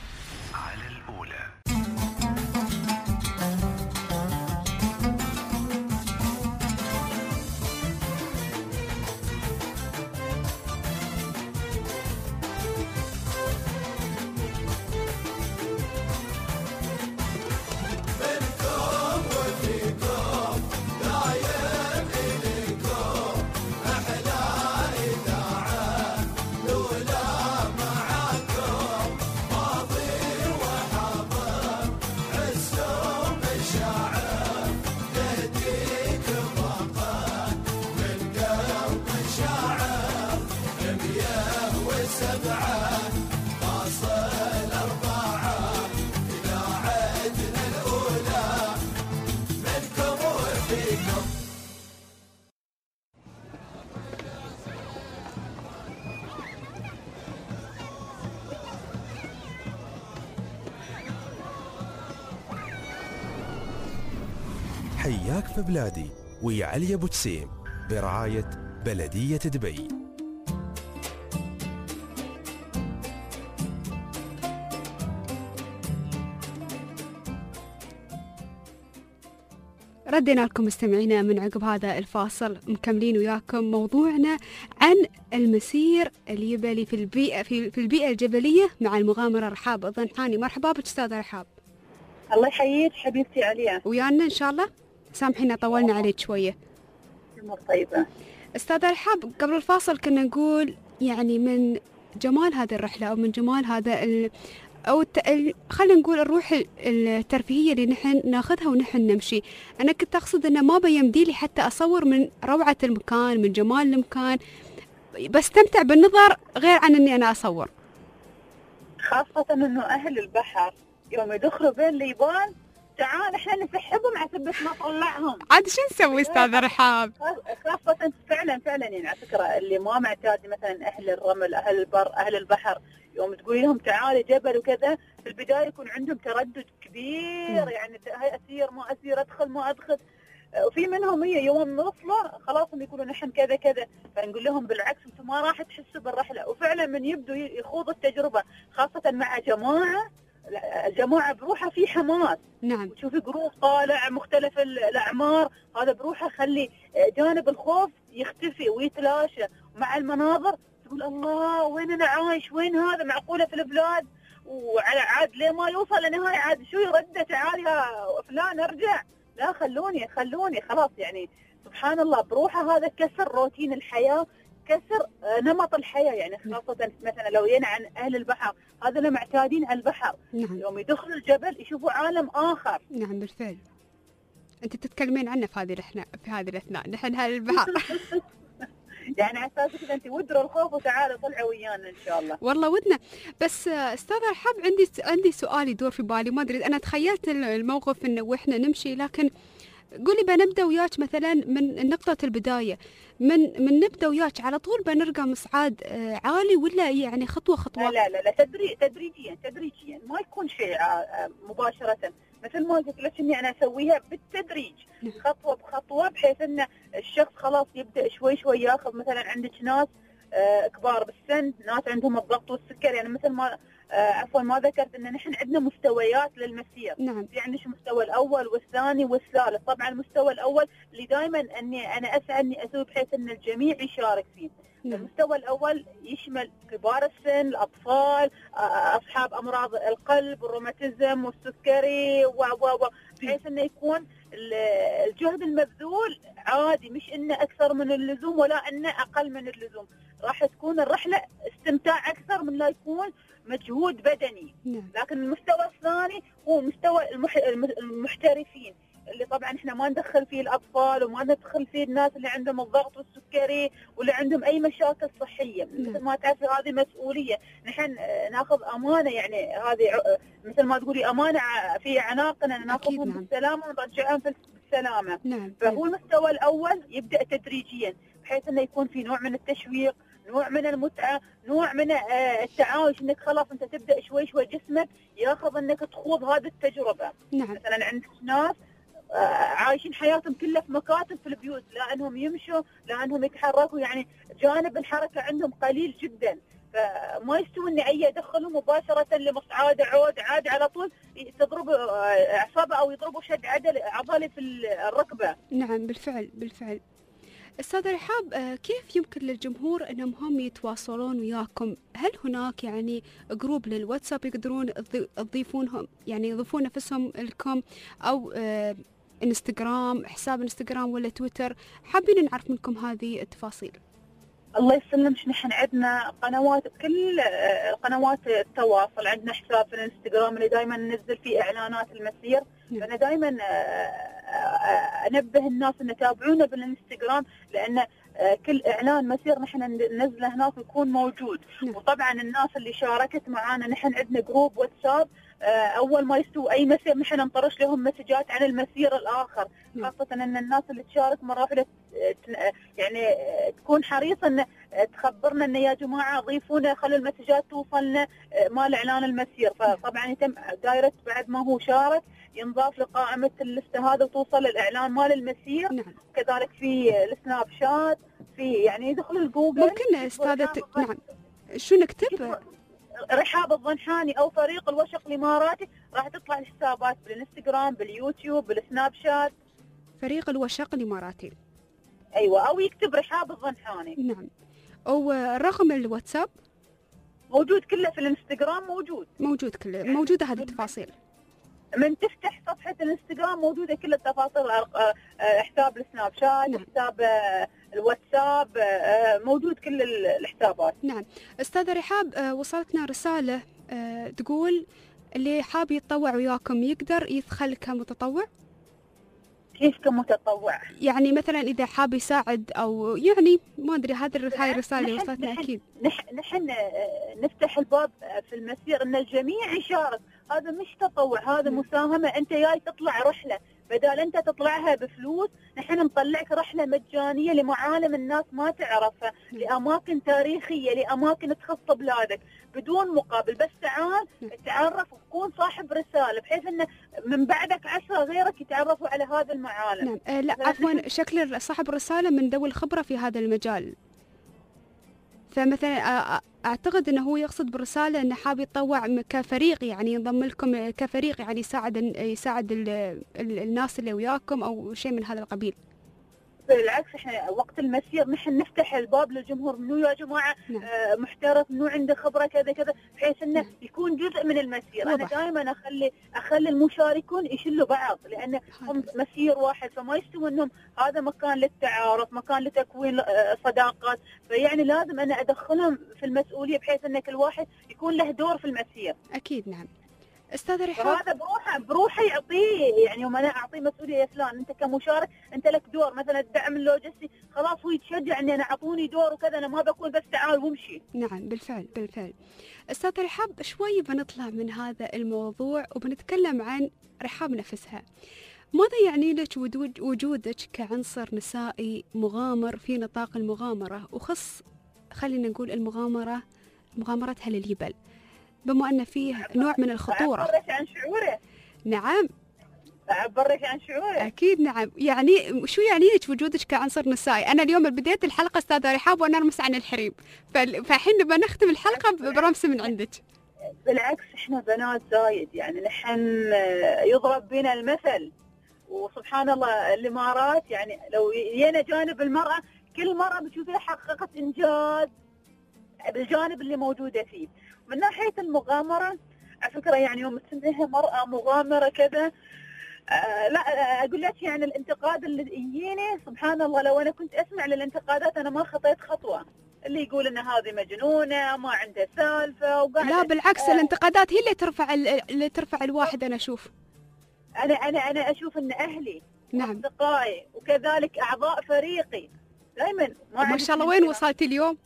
حياك في بلادي ويا علي أبو تسيم برعاية بلدية دبي. ردينا لكم مستمعينا من عقب هذا الفاصل، مكملين وياكم موضوعنا عن المسير الجبلي في البيئة في, في البيئة الجبلية مع المغامرة رحاب الضنحاني. مرحبا بك أستاذة رحاب. الله يحييك حبيبتي عليا. ويانا إن شاء الله. سامحينا طولنا عليك شوية. الأمور طيبة. أستاذة رحاب، قبل الفاصل كنا نقول يعني من جمال هذه الرحلة أو من جمال هذا ال أو الت... خلينا نقول الروح الترفيهية اللي نحن ناخذها ونحن نمشي. أنا كنت أقصد أنه ما بيمدي لي حتى أصور من روعة المكان، من جمال المكان، بستمتع بالنظر غير عن أني أنا أصور. خاصة أنه أهل البحر يوم يدخلوا بين اليبان تعال احنا نسحبهم على ثبت نطلعهم. عاد شو نسوي استاذة رحاب؟ خاصة فعلا فعلا يعني على فكرة اللي ما معتاد مثلا أهل الرمل أهل البر أهل البحر يوم تقولي لهم تعالي جبل وكذا في البداية يكون عندهم تردد كبير، يعني هاي أسير ما أسير أدخل ما أدخل، وفي منهم هي يوم نوصله خلاص هم يقولوا نحن كذا كذا، فنقول لهم بالعكس انتم ما راح تحسوا بالرحلة. وفعلا من يبدوا يخوضوا التجربة خاصة مع جماعة، الجماعة بروحها في حماس. نعم. وتشوفي جروب طالع مختلف الأعمار، هذا بروحها خلي جانب الخوف يختفي ويتلاشى مع المناظر. تقول الله وين أنا عايش، وين هذا معقولة في البلاد، وعلى عاد ليه ما يوصل لنهاية عاد شو يرد تعال يا فلان ارجع، لا خلوني خلوني خلاص. يعني سبحان الله بروحها هذا كسر روتين الحياة، كسر نمط الحياة. يعني خاصة مثلا لو ينا عن أهل البحر، هذا اللي معتادين على البحر. نعم. يوم يدخلوا الجبل يشوفوا عالم آخر. نعم بالفعل. أنت تتكلمين عنه في هذه الأثناء في هذه الأثناء نحن أهل البحر. يعني على اساس كذا انت ودروا الخوف وتعالوا طلعوا ويانا ان شاء الله. والله ودنا. بس استاذه رحاب عندي عندي سؤال يدور في بالي، ما ادري انا تخيلت الموقف انه واحنا نمشي، لكن قولي بنبدا وياك مثلا من نقطه البدايه، من من نبدا وياك على طول بنرقى مصعد عالي ولا يعني خطوه خطوه؟ لا لا لا تدري تدريجيا تدريجيا ما يكون شيء مباشره، مثل ما قلت لك اني انا اسويها بالتدريج خطوه بخطوه، بحيث ان الشخص خلاص يبدا شوي شوي ياخذ. مثلا عندك ناس كبار بالسن، ناس عندهم الضغط والسكر، يعني مثل ما عفوا ما ذكرت ان نحن عندنا مستويات للمسير. نعم. في عندنا المستوى الاول والثاني والثالث. طبعا المستوى الاول اللي دائما اني انا اسعى اني اسوي بحيث ان الجميع يشارك فيه. نعم. المستوى الاول يشمل كبار السن، الاطفال، اصحاب امراض القلب والروماتيزم والسكري و و بحيث انه يكون الجهد المبذول عادي، مش انه اكثر من اللزوم ولا انه اقل من اللزوم. راح تكون الرحله استمتاع اكثر من لا يكون مجهود بدني. نعم. لكن المستوى الثاني هو مستوى المح... المحترفين، اللي طبعا احنا ما ندخل فيه الاطفال وما ندخل فيه الناس اللي عندهم الضغط والسكري واللي عندهم اي مشاكل صحيه. نعم. مثل ما تعرفي هذه مسؤوليه، نحن ناخذ امانه، يعني هذه مثل ما تقولي امانه في اعناقنا، ناخذهم نعم. بالسلامه ونرجعهم بالسلامه. نعم. فهو المستوى الاول يبدا تدريجيا، بحيث انه يكون في نوع من التشويق، نوع من المتعه، نوع من التعايش، انك خلاص انت تبدا شوي شوي جسمك ياخذ انك تخوض هذه التجربه. نعم. مثلا عندك ناس عايشين حياتهم كلها في مكاتب في البيوت، لا انهم يمشوا لا انهم يتحركوا، يعني جانب الحركه عندهم قليل جدا، فما يستوي اني اي ادخلهم مباشره لمصعد عود عاد على طول تضرب اعصابه او يضربوا شد عضلي عضلي في الركبه. نعم بالفعل بالفعل. استاذة رحاب، كيف يمكن للجمهور انهم هم يتواصلون وياكم؟ هل هناك يعني جروب للواتساب يقدرون تضيفونهم، يعني يضيفون نفسهم لكم، او انستغرام، حساب انستغرام ولا تويتر؟ حابين نعرف منكم هذه التفاصيل. الله يسلمك، نحن عندنا قنوات بكل قنوات التواصل، عندنا حساب في الانستغرام اللي دائما ننزل فيه اعلانات المسير. نعم. فانا دائما انبه الناس ان يتابعونا بالانستغرام، لان كل اعلان مسير نحن ننزله هناك يكون موجود. نعم. وطبعا الناس اللي شاركت معنا نحن عندنا جروب واتساب، اول ما يستوي اي مسير نحن نطرش لهم مسجات عن المسير الاخر. نعم. خاصه ان الناس اللي تشارك مره واحده يعني تكون حريصه ان تخبرنا ان يا جماعه ضيفونا، خلوا المسجات توصلنا مال اعلان المسير. فطبعا يتم دايركت بعد ما هو شارك ينضاف لقائمه اللسته هذا وتوصل الاعلان مال المسير. نعم. كذلك في السناب شات، في يعني يدخلوا الجوجل. ممكن استاذه نعم شو نكتب؟ رحاب الضنحاني او فريق الوشق الاماراتي، راح تطلع الحسابات بالانستغرام باليوتيوب بالسناب شات. فريق الوشق الاماراتي. ايوه، او يكتب رحاب الضنحاني. نعم. ورقم الواتساب موجود كله في الانستغرام، موجود موجود كله موجوده هذه التفاصيل. من تفتح صفحه الانستغرام موجوده كل التفاصيل، حساب السناب شات. نعم. حساب الواتساب موجود كل الحسابات. نعم. استاذه رحاب، وصلتنا رساله تقول اللي حاب يتطوع وياكم يقدر يدخل كمتطوع؟ كيف كمتطوع؟ يعني مثلا اذا حاب يساعد او يعني ما ادري، هذه هاي الرساله اللي وصلتنا. اكيد نحن نحن نفتح الباب في المسير ان الجميع يشارك، هذا مش تطوع، هذا مساهمه. انت جاي تطلع رحله، بدال انت تطلعها بفلوس نحن نطلعك رحله مجانيه لمعالم الناس ما تعرفها، لاماكن تاريخيه، لاماكن تخص بلادك بدون مقابل، بس تعال تعرف وكون صاحب رساله، بحيث انه من بعدك عشرة غيرك يتعرفوا على هذا المعالم. نعم. أه لا عفوا، شكل صاحب الرساله من ذوي الخبره في هذا المجال، فمثلا اعتقد انه هو يقصد بالرساله انه حاب يتطوع كفريق، يعني ينضم لكم كفريق، يعني يساعد يساعد ال ال الناس اللي وياكم او شيء من هذا القبيل. بالعكس، احنا وقت المسير نحن نفتح الباب للجمهور، منو يا جماعه نعم. آه محترف، منو عنده خبره كذا كذا، بحيث انه نعم. يكون جزء من المسير. وضح. انا دائما اخلي اخلي المشاركون يشلوا بعض، لان هم مسير واحد، فما يستوي انهم هذا مكان للتعارف، مكان لتكوين صداقات، فيعني لازم انا ادخلهم في المسؤوليه، بحيث ان كل واحد يكون له دور في المسير. اكيد. نعم. استاذ رحاب هذا بروحه بروحه يعطيه، يعني يوم انا اعطيه مسؤوليه يا فلان انت كمشارك انت لك دور، مثلا الدعم اللوجستي خلاص هو يتشجع اني انا اعطوني دور وكذا، انا ما بكون بس تعال وامشي. نعم بالفعل بالفعل. استاذ رحاب شوي بنطلع من هذا الموضوع وبنتكلم عن رحاب نفسها. ماذا يعني لك وجودك كعنصر نسائي مغامر في نطاق المغامرة، وخص خلينا نقول المغامرة مغامرة أهل الجبل، بما أن فيه نوع من الخطورة؟ أعبرك عن شعوره. نعم أعبرك عن شعوره. أكيد نعم. يعني شو يعني لك وجودك كعنصر نسائي؟ أنا اليوم بديت الحلقة أستاذة رحاب وأنا أرمس عن الحريم، فالحين نبى نختم الحلقة برمس من عندك. بالعكس إحنا بنات زايد، يعني نحن يضرب بنا المثل، وسبحان الله الإمارات يعني لو ينا جانب المرأة كل مرة بتشوفيها حققت إنجاز بالجانب اللي موجودة فيه. من ناحية المغامرة على فكرة يعني يوم تسميها مرأة مغامرة كذا آه لا أقول لك يعني الانتقاد اللي يجيني سبحان الله لو أنا كنت أسمع للانتقادات أنا ما خطيت خطوة. اللي يقول إن هذه مجنونة ما عنده سالفة وقاعدة لا بالعكس آه الانتقادات هي اللي ترفع اللي ترفع الواحد. أنا أشوف أنا أنا أنا أشوف إن أهلي نعم أصدقائي وكذلك أعضاء فريقي دائما ما, ما شاء الله. وين وصلتي اليوم؟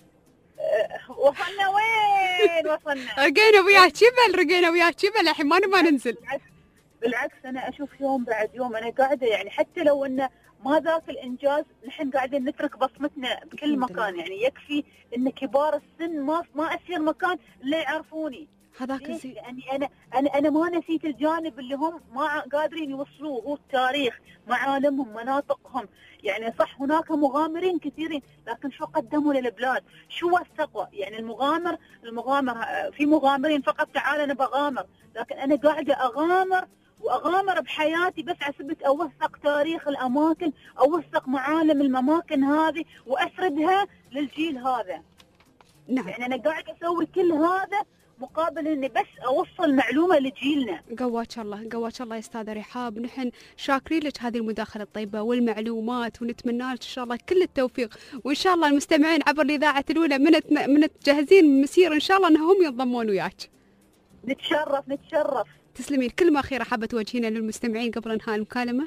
وصلنا وين وصلنا؟ رقينا وياه جبل رقينا وياه جبل الحين ما نبغى ننزل. بالعكس, بالعكس أنا أشوف يوم بعد يوم أنا قاعدة يعني حتى لو إنه ما ذاك الإنجاز نحن قاعدين نترك بصمتنا بكل مكان. يعني يكفي إن كبار السن ما ما أسير مكان اللي يعرفوني. هذاك زين. يعني أنا أنا أنا ما نسيت الجانب اللي هم ما قادرين يوصلوه، هو التاريخ، معالمهم، مناطقهم. يعني صح هناك مغامرين كثيرين لكن شو قدموا للبلاد؟ شو وثقوا؟ يعني المغامر المغامر في مغامرين فقط تعال أنا بغامر، لكن أنا قاعدة أغامر وأغامر بحياتي بس عسبت أوثق تاريخ الأماكن، أوثق معالم المماكن هذه وأسردها للجيل هذا. نعم. يعني أنا قاعدة أسوي كل هذا مقابل اني بس اوصل معلومه لجيلنا. قواك الله قواك الله يا استاذه رحاب، نحن شاكرين لك هذه المداخله الطيبه والمعلومات ونتمنى لك ان شاء الله كل التوفيق، وان شاء الله المستمعين عبر الاذاعه الاولى من من متجهزين مسير ان شاء الله انهم ينضمون وياك. نتشرف نتشرف. تسلمين. كلمه اخيره حابه توجهينها للمستمعين قبل انهاء المكالمه؟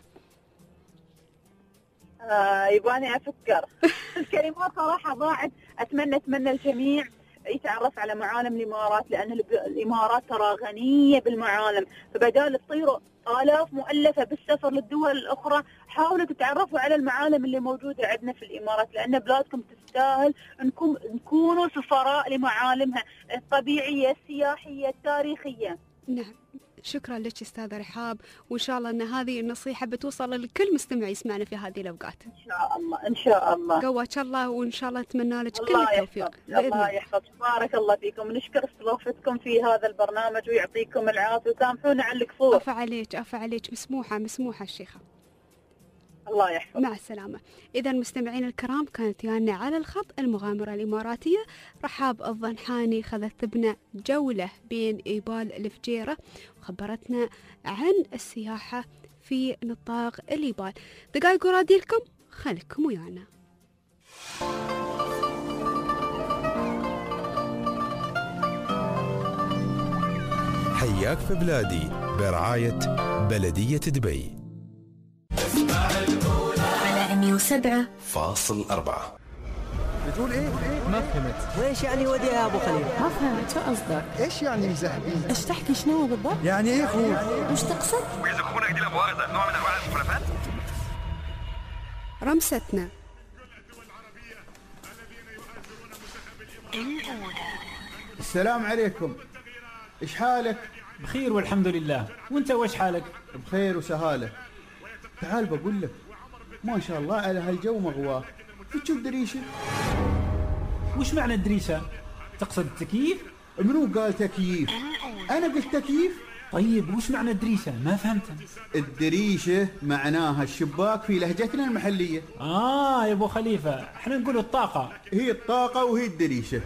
آه يبغاني افكر. الكلمات صراحه ضاعت. اتمنى اتمنى الجميع يتعرف على معالم الإمارات، لأن الإمارات ترى غنية بالمعالم، فبدال تطيروا آلاف مؤلفة بالسفر للدول الأخرى حاولوا تتعرفوا على المعالم اللي موجودة عندنا في الإمارات، لأن بلادكم تستاهل أنكم نكونوا سفراء لمعالمها الطبيعية السياحية التاريخية. نعم شكرا لك استاذة رحاب، وان شاء الله ان هذه النصيحة بتوصل لكل مستمع يسمعنا في هذه الاوقات. ان شاء الله ان شاء الله. قواك الله وان شاء الله اتمنى لك كل التوفيق. الله يحفظ. بارك الله فيكم، نشكر استضافتكم في هذا البرنامج ويعطيكم العافية وسامحونا على القصور. عفا عليك عفا عليك، مسموحة مسموحة الشيخة. الله يحفظ. مع السلامة. إذا مستمعين الكرام كانت يانا على الخط المغامرة الإماراتية رحاب الضنحاني، خذت بنا جولة بين إيبال الفجيرة وخبرتنا عن السياحة في نطاق الإيبال. دقائق وراديلكم خليكم ويانا. حياك في بلادي برعاية بلدية دبي على مية وسبعة فاصل أربعة. بتقول ايه؟ ما فهمت. ويش يعني ودي يا ابو خليل؟ ما فهمت شو قصدك؟ ايش يعني مزحبين؟ ايش تحكي شنو بالضبط؟ يعني ايه خوف؟ وش تقصد؟ ويزخونك دي لمؤاخذة نوع من انواع المخالفات؟ رمستنا السلام عليكم، ايش حالك؟ بخير والحمد لله، وانت وش حالك؟ بخير وسهالة. تعال بقول لك ما شاء الله على هالجو مغواه، تشوف دريشة؟ وش معنى الدريشة؟ تقصد التكييف؟ منو قال تكييف؟ أنا قلت تكييف؟ طيب وش معنى الدريشة؟ ما فهمتها. الدريشة معناها الشباك في لهجتنا المحلية. آه يا أبو خليفة، احنا نقول الطاقة. هي الطاقة وهي الدريشة.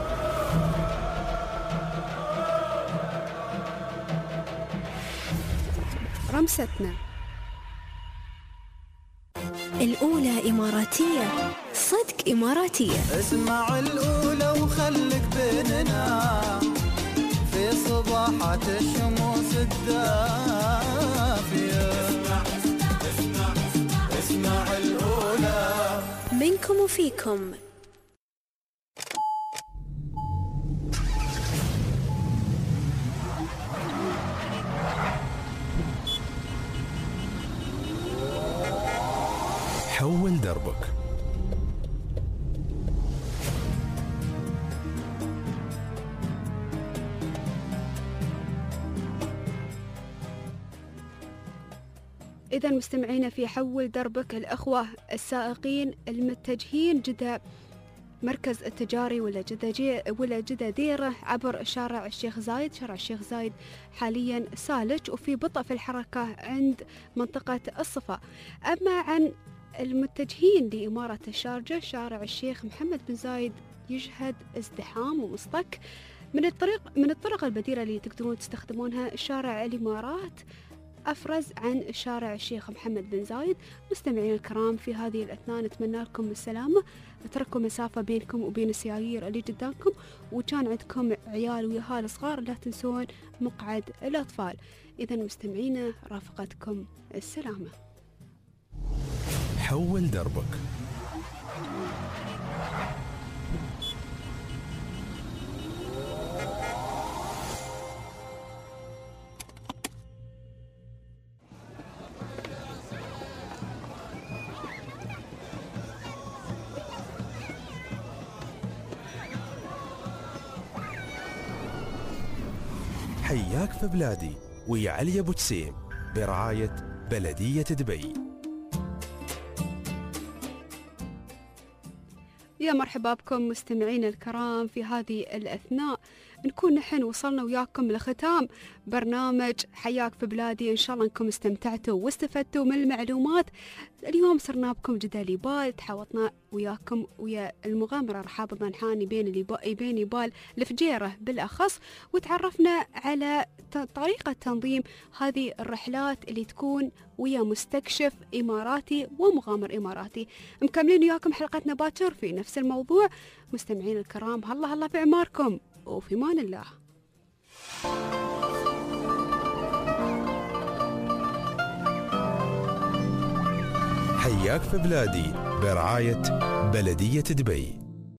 رمستنا الأولى إماراتية، صدق إماراتية. اسمع الأولى وخلك بيننا في صباحات الشموس الدافية. اسمع اسمع اسمع الأولى منكم وفيكم. حول دربك. إذا مستمعينا في حول دربك، الأخوة السائقين المتجهين جدة مركز التجاري ولا جدة ولا جدة ديرة عبر شارع الشيخ زايد. شارع الشيخ زايد حاليا سالج وفي بطء في الحركة عند منطقة الصفا. أما عن المتجهين لإمارة الشارجة، شارع الشيخ محمد بن زايد يشهد ازدحام ومصطك. من الطريق من الطرق البديلة اللي تقدرون تستخدمونها شارع الإمارات أفرز عن شارع الشيخ محمد بن زايد. مستمعين الكرام، في هذه الأثناء نتمنى لكم السلامة، اتركوا مسافة بينكم وبين السيايير اللي قدامكم، وكان عندكم عيال ويهال صغار لا تنسون مقعد الأطفال. إذا مستمعينا رافقتكم السلامة. حول دربك. حياك في بلادي ويا علي أبو جسيم برعاية بلدية دبي. يا مرحبا بكم مستمعين الكرام. في هذه الأثناء نكون نحن وصلنا وياكم لختام برنامج حياك في بلادي. إن شاء الله أنكم استمتعتوا واستفدتوا من المعلومات. اليوم صرنا بكم جدة ليبال، تحوطنا وياكم ويا المغامرة رحاب الضنحاني بين بين يبال الفجيرة بالأخص، وتعرفنا على طريقة تنظيم هذه الرحلات اللي تكون ويا مستكشف إماراتي ومغامر إماراتي. مكملين وياكم حلقتنا باكر في نفس الموضوع. مستمعين الكرام، هلا هلا في عماركم وفي مان الله. حياك في بلادي برعاية بلدية دبي.